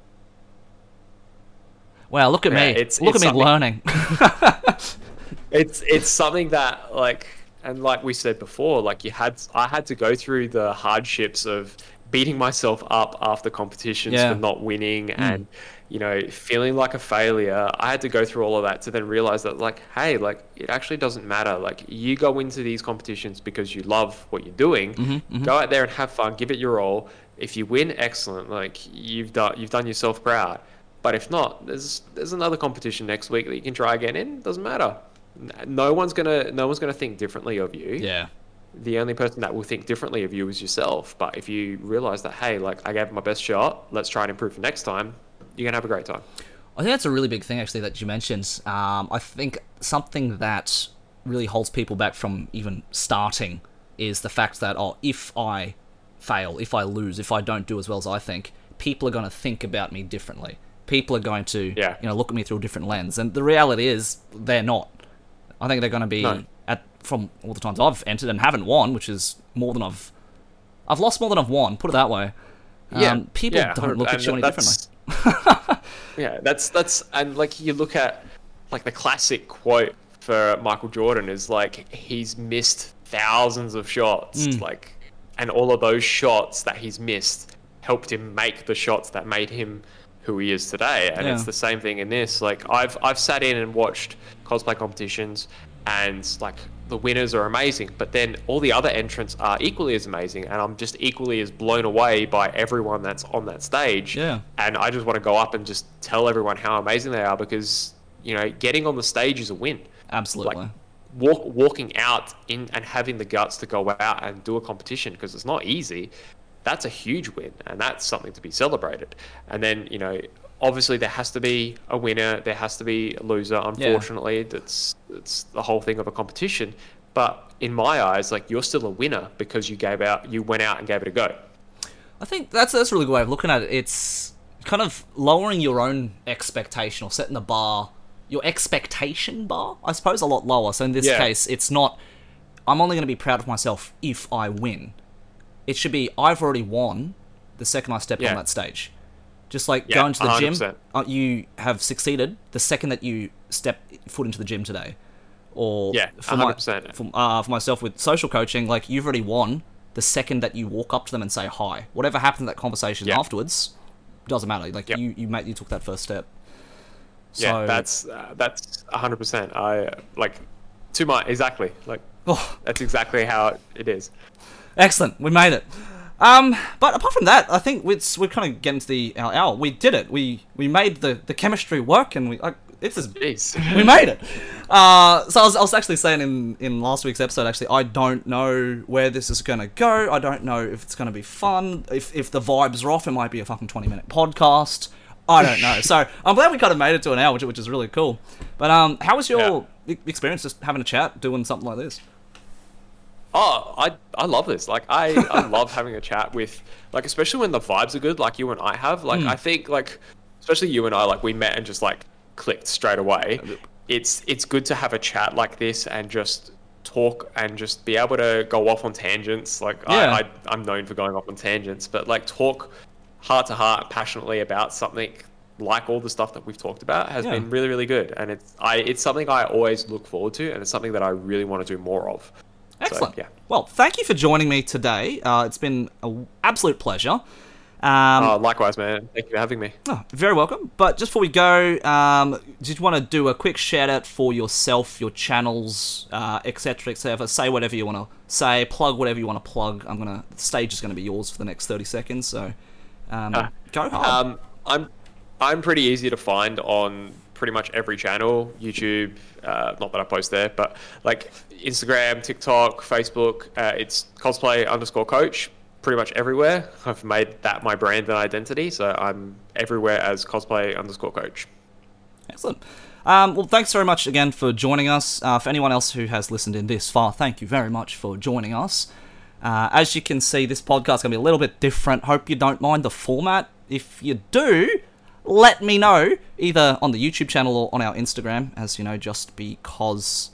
Wow, look at yeah, me. It's, look it's at me learning. it's it's something that, like, and like we said before, like you had, I had to go through the hardships of beating myself up after competitions yeah. for not winning mm. and, you know, feeling like a failure. I had to go through all of that to then realize that, like, hey, like, it actually doesn't matter. Like, you go into these competitions because you love what you're doing. Mm-hmm, mm-hmm. Go out there and have fun. Give it your all. If you win, excellent. Like, you've done, you've done yourself proud. But if not, there's there's another competition next week that you can try again in. Doesn't matter. No one's gonna no one's gonna think differently of you. Yeah. The only person that will think differently of you is yourself. But if you realize that, hey, like, I gave it my best shot, let's try and improve for next time, you're going to have a great time. I think that's a really big thing, actually, that you mentioned. Um, I think something that really holds people back from even starting is the fact that, oh, if I fail, if I lose, if I don't do as well as I think, people are going to think about me differently. People are going to, yeah. you know, look at me through a different lens. And the reality is, they're not. I think they're going to be no. at from all the times I've entered and haven't won, which is more than I've I've lost more than I've won. Put it that way. Yeah, um, people yeah, don't look at you any differently. Yeah, that's that's and like you look at like the classic quote for Michael Jordan is like he's missed thousands of shots, Mm. like, and all of those shots that he's missed helped him make the shots that made him who he is today. And Yeah. it's the same thing in this. Like I've I've sat in and watched cosplay competitions, and like the winners are amazing, but then all the other entrants are equally as amazing, and I'm just equally as blown away by everyone that's on that stage. Yeah. And I just want to go up and just tell everyone how amazing they are, because you know, getting on the stage is a win. Absolutely. Like walk, walking out in and having the guts to go out and do a competition, because it's not easy, that's a huge win, and that's something to be celebrated. And then, you know, obviously there has to be a winner, there has to be a loser. Unfortunately, yeah. that's that's the whole thing of a competition. But in my eyes, like, you're still a winner because you gave out, you went out and gave it a go. I think that's that's a really good way of looking at it. It's kind of lowering your own expectation, or setting the bar, your expectation bar, I suppose, a lot lower. So in this Yeah. case, it's not, I'm only going to be proud of myself if I win. It should be, I've already won the second I stepped Yeah. on that stage. Just like Yeah, going to the one hundred gym, percent. uh, you have succeeded the second that you step foot into the gym today. Or Yeah, for, one my, hundred percent. for, uh, for myself with social coaching, like, you've already won the second that you walk up to them and say hi. Whatever happened in that conversation Yeah. afterwards, doesn't matter. Like, Yep. you, you, made, you took that first step. Yeah, So- that's uh, that's one hundred percent. I like to my exactly like Oh, that's exactly how it is. excellent. We made it. Um, but apart from that, I think it's, we're kind of getting to the our hour. We did it. We we made the, the chemistry work, and we like, it's just, Jeez. we made it. Uh, so I was, I was actually saying in, in last week's episode, actually, I don't know where this is going to go. I don't know if it's going to be fun. If if the vibes are off, it might be a fucking twenty minute podcast. I don't know. So I'm glad we kind of made it to an hour, which, which is really cool. But um, how was your e- experience just having a chat, doing something like this? Oh, I I love this. Like I, I love having a chat with, like, especially when the vibes are good, like you and I have. Like Mm. I think like especially you and I, like we met and just like clicked straight away. It's it's good to have a chat like this and just talk and just be able to go off on tangents. Like Yeah. I, I I'm known for going off on tangents, but like talk heart to heart passionately about something like all the stuff that we've talked about has Yeah. been really, really good. And it's I it's something I always look forward to, and it's something that I really want to do more of. Excellent. So, yeah. Well, thank you for joining me today. Uh, it's been an absolute pleasure. Um, Oh, likewise, man. Thank you for having me. oh, very welcome. But just before we go, um, did you want to do a quick shout out for yourself, your channels, uh, et cetera, et cetera? Say whatever you want to say, plug whatever you want to plug. I'm gonna. The stage is going to be yours for the next thirty seconds. So, um, Uh, go hard. Um, I'm I'm pretty easy to find on pretty much every channel, YouTube. Uh, not that I post there, but like Instagram, TikTok, Facebook. Uh, it's cosplay underscore coach. Pretty much everywhere. I've made that my brand and identity, so I'm everywhere as cosplay underscore coach. Excellent. Um, well, thanks very much again for joining us. Uh, for anyone else who has listened in this far, thank you very much for joining us. Uh, as you can see, this podcast is going to be a little bit different. Hope you don't mind the format. If you do, let me know, either on the YouTube channel or on our Instagram, as you know, just because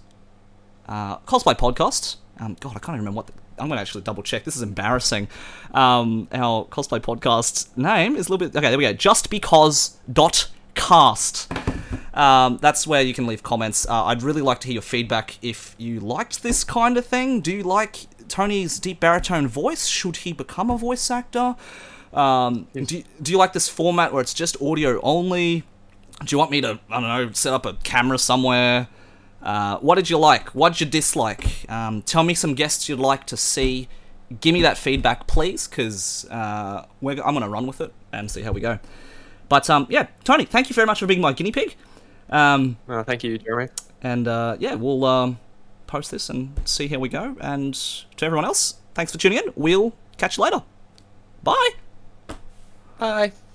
uh, cosplay podcast. Um, God, I can't even remember what the, I'm going to actually double check. This is embarrassing. Um, our cosplay podcast name is a little bit... Okay, there we go. Just because dot cast. Um, that's where you can leave comments. Uh, I'd really like to hear your feedback if you liked this kind of thing. Do you like Tony's deep baritone voice? Should he become a voice actor? Um, do, you, do you like this format where it's just audio only? Do you want me to, I don't know, set up a camera somewhere? Uh, what did you like? What did you dislike? Um, tell me some guests you'd like to see. Give me that feedback, please, because uh, we're, I'm going to run with it and see how we go. But um, yeah, Tony, thank you very much for being my guinea pig. Um, Uh, thank you, Jeremy. and uh, yeah, we'll um, post this and see how we go. And to everyone else, thanks for tuning in. We'll catch you later. Bye. Bye.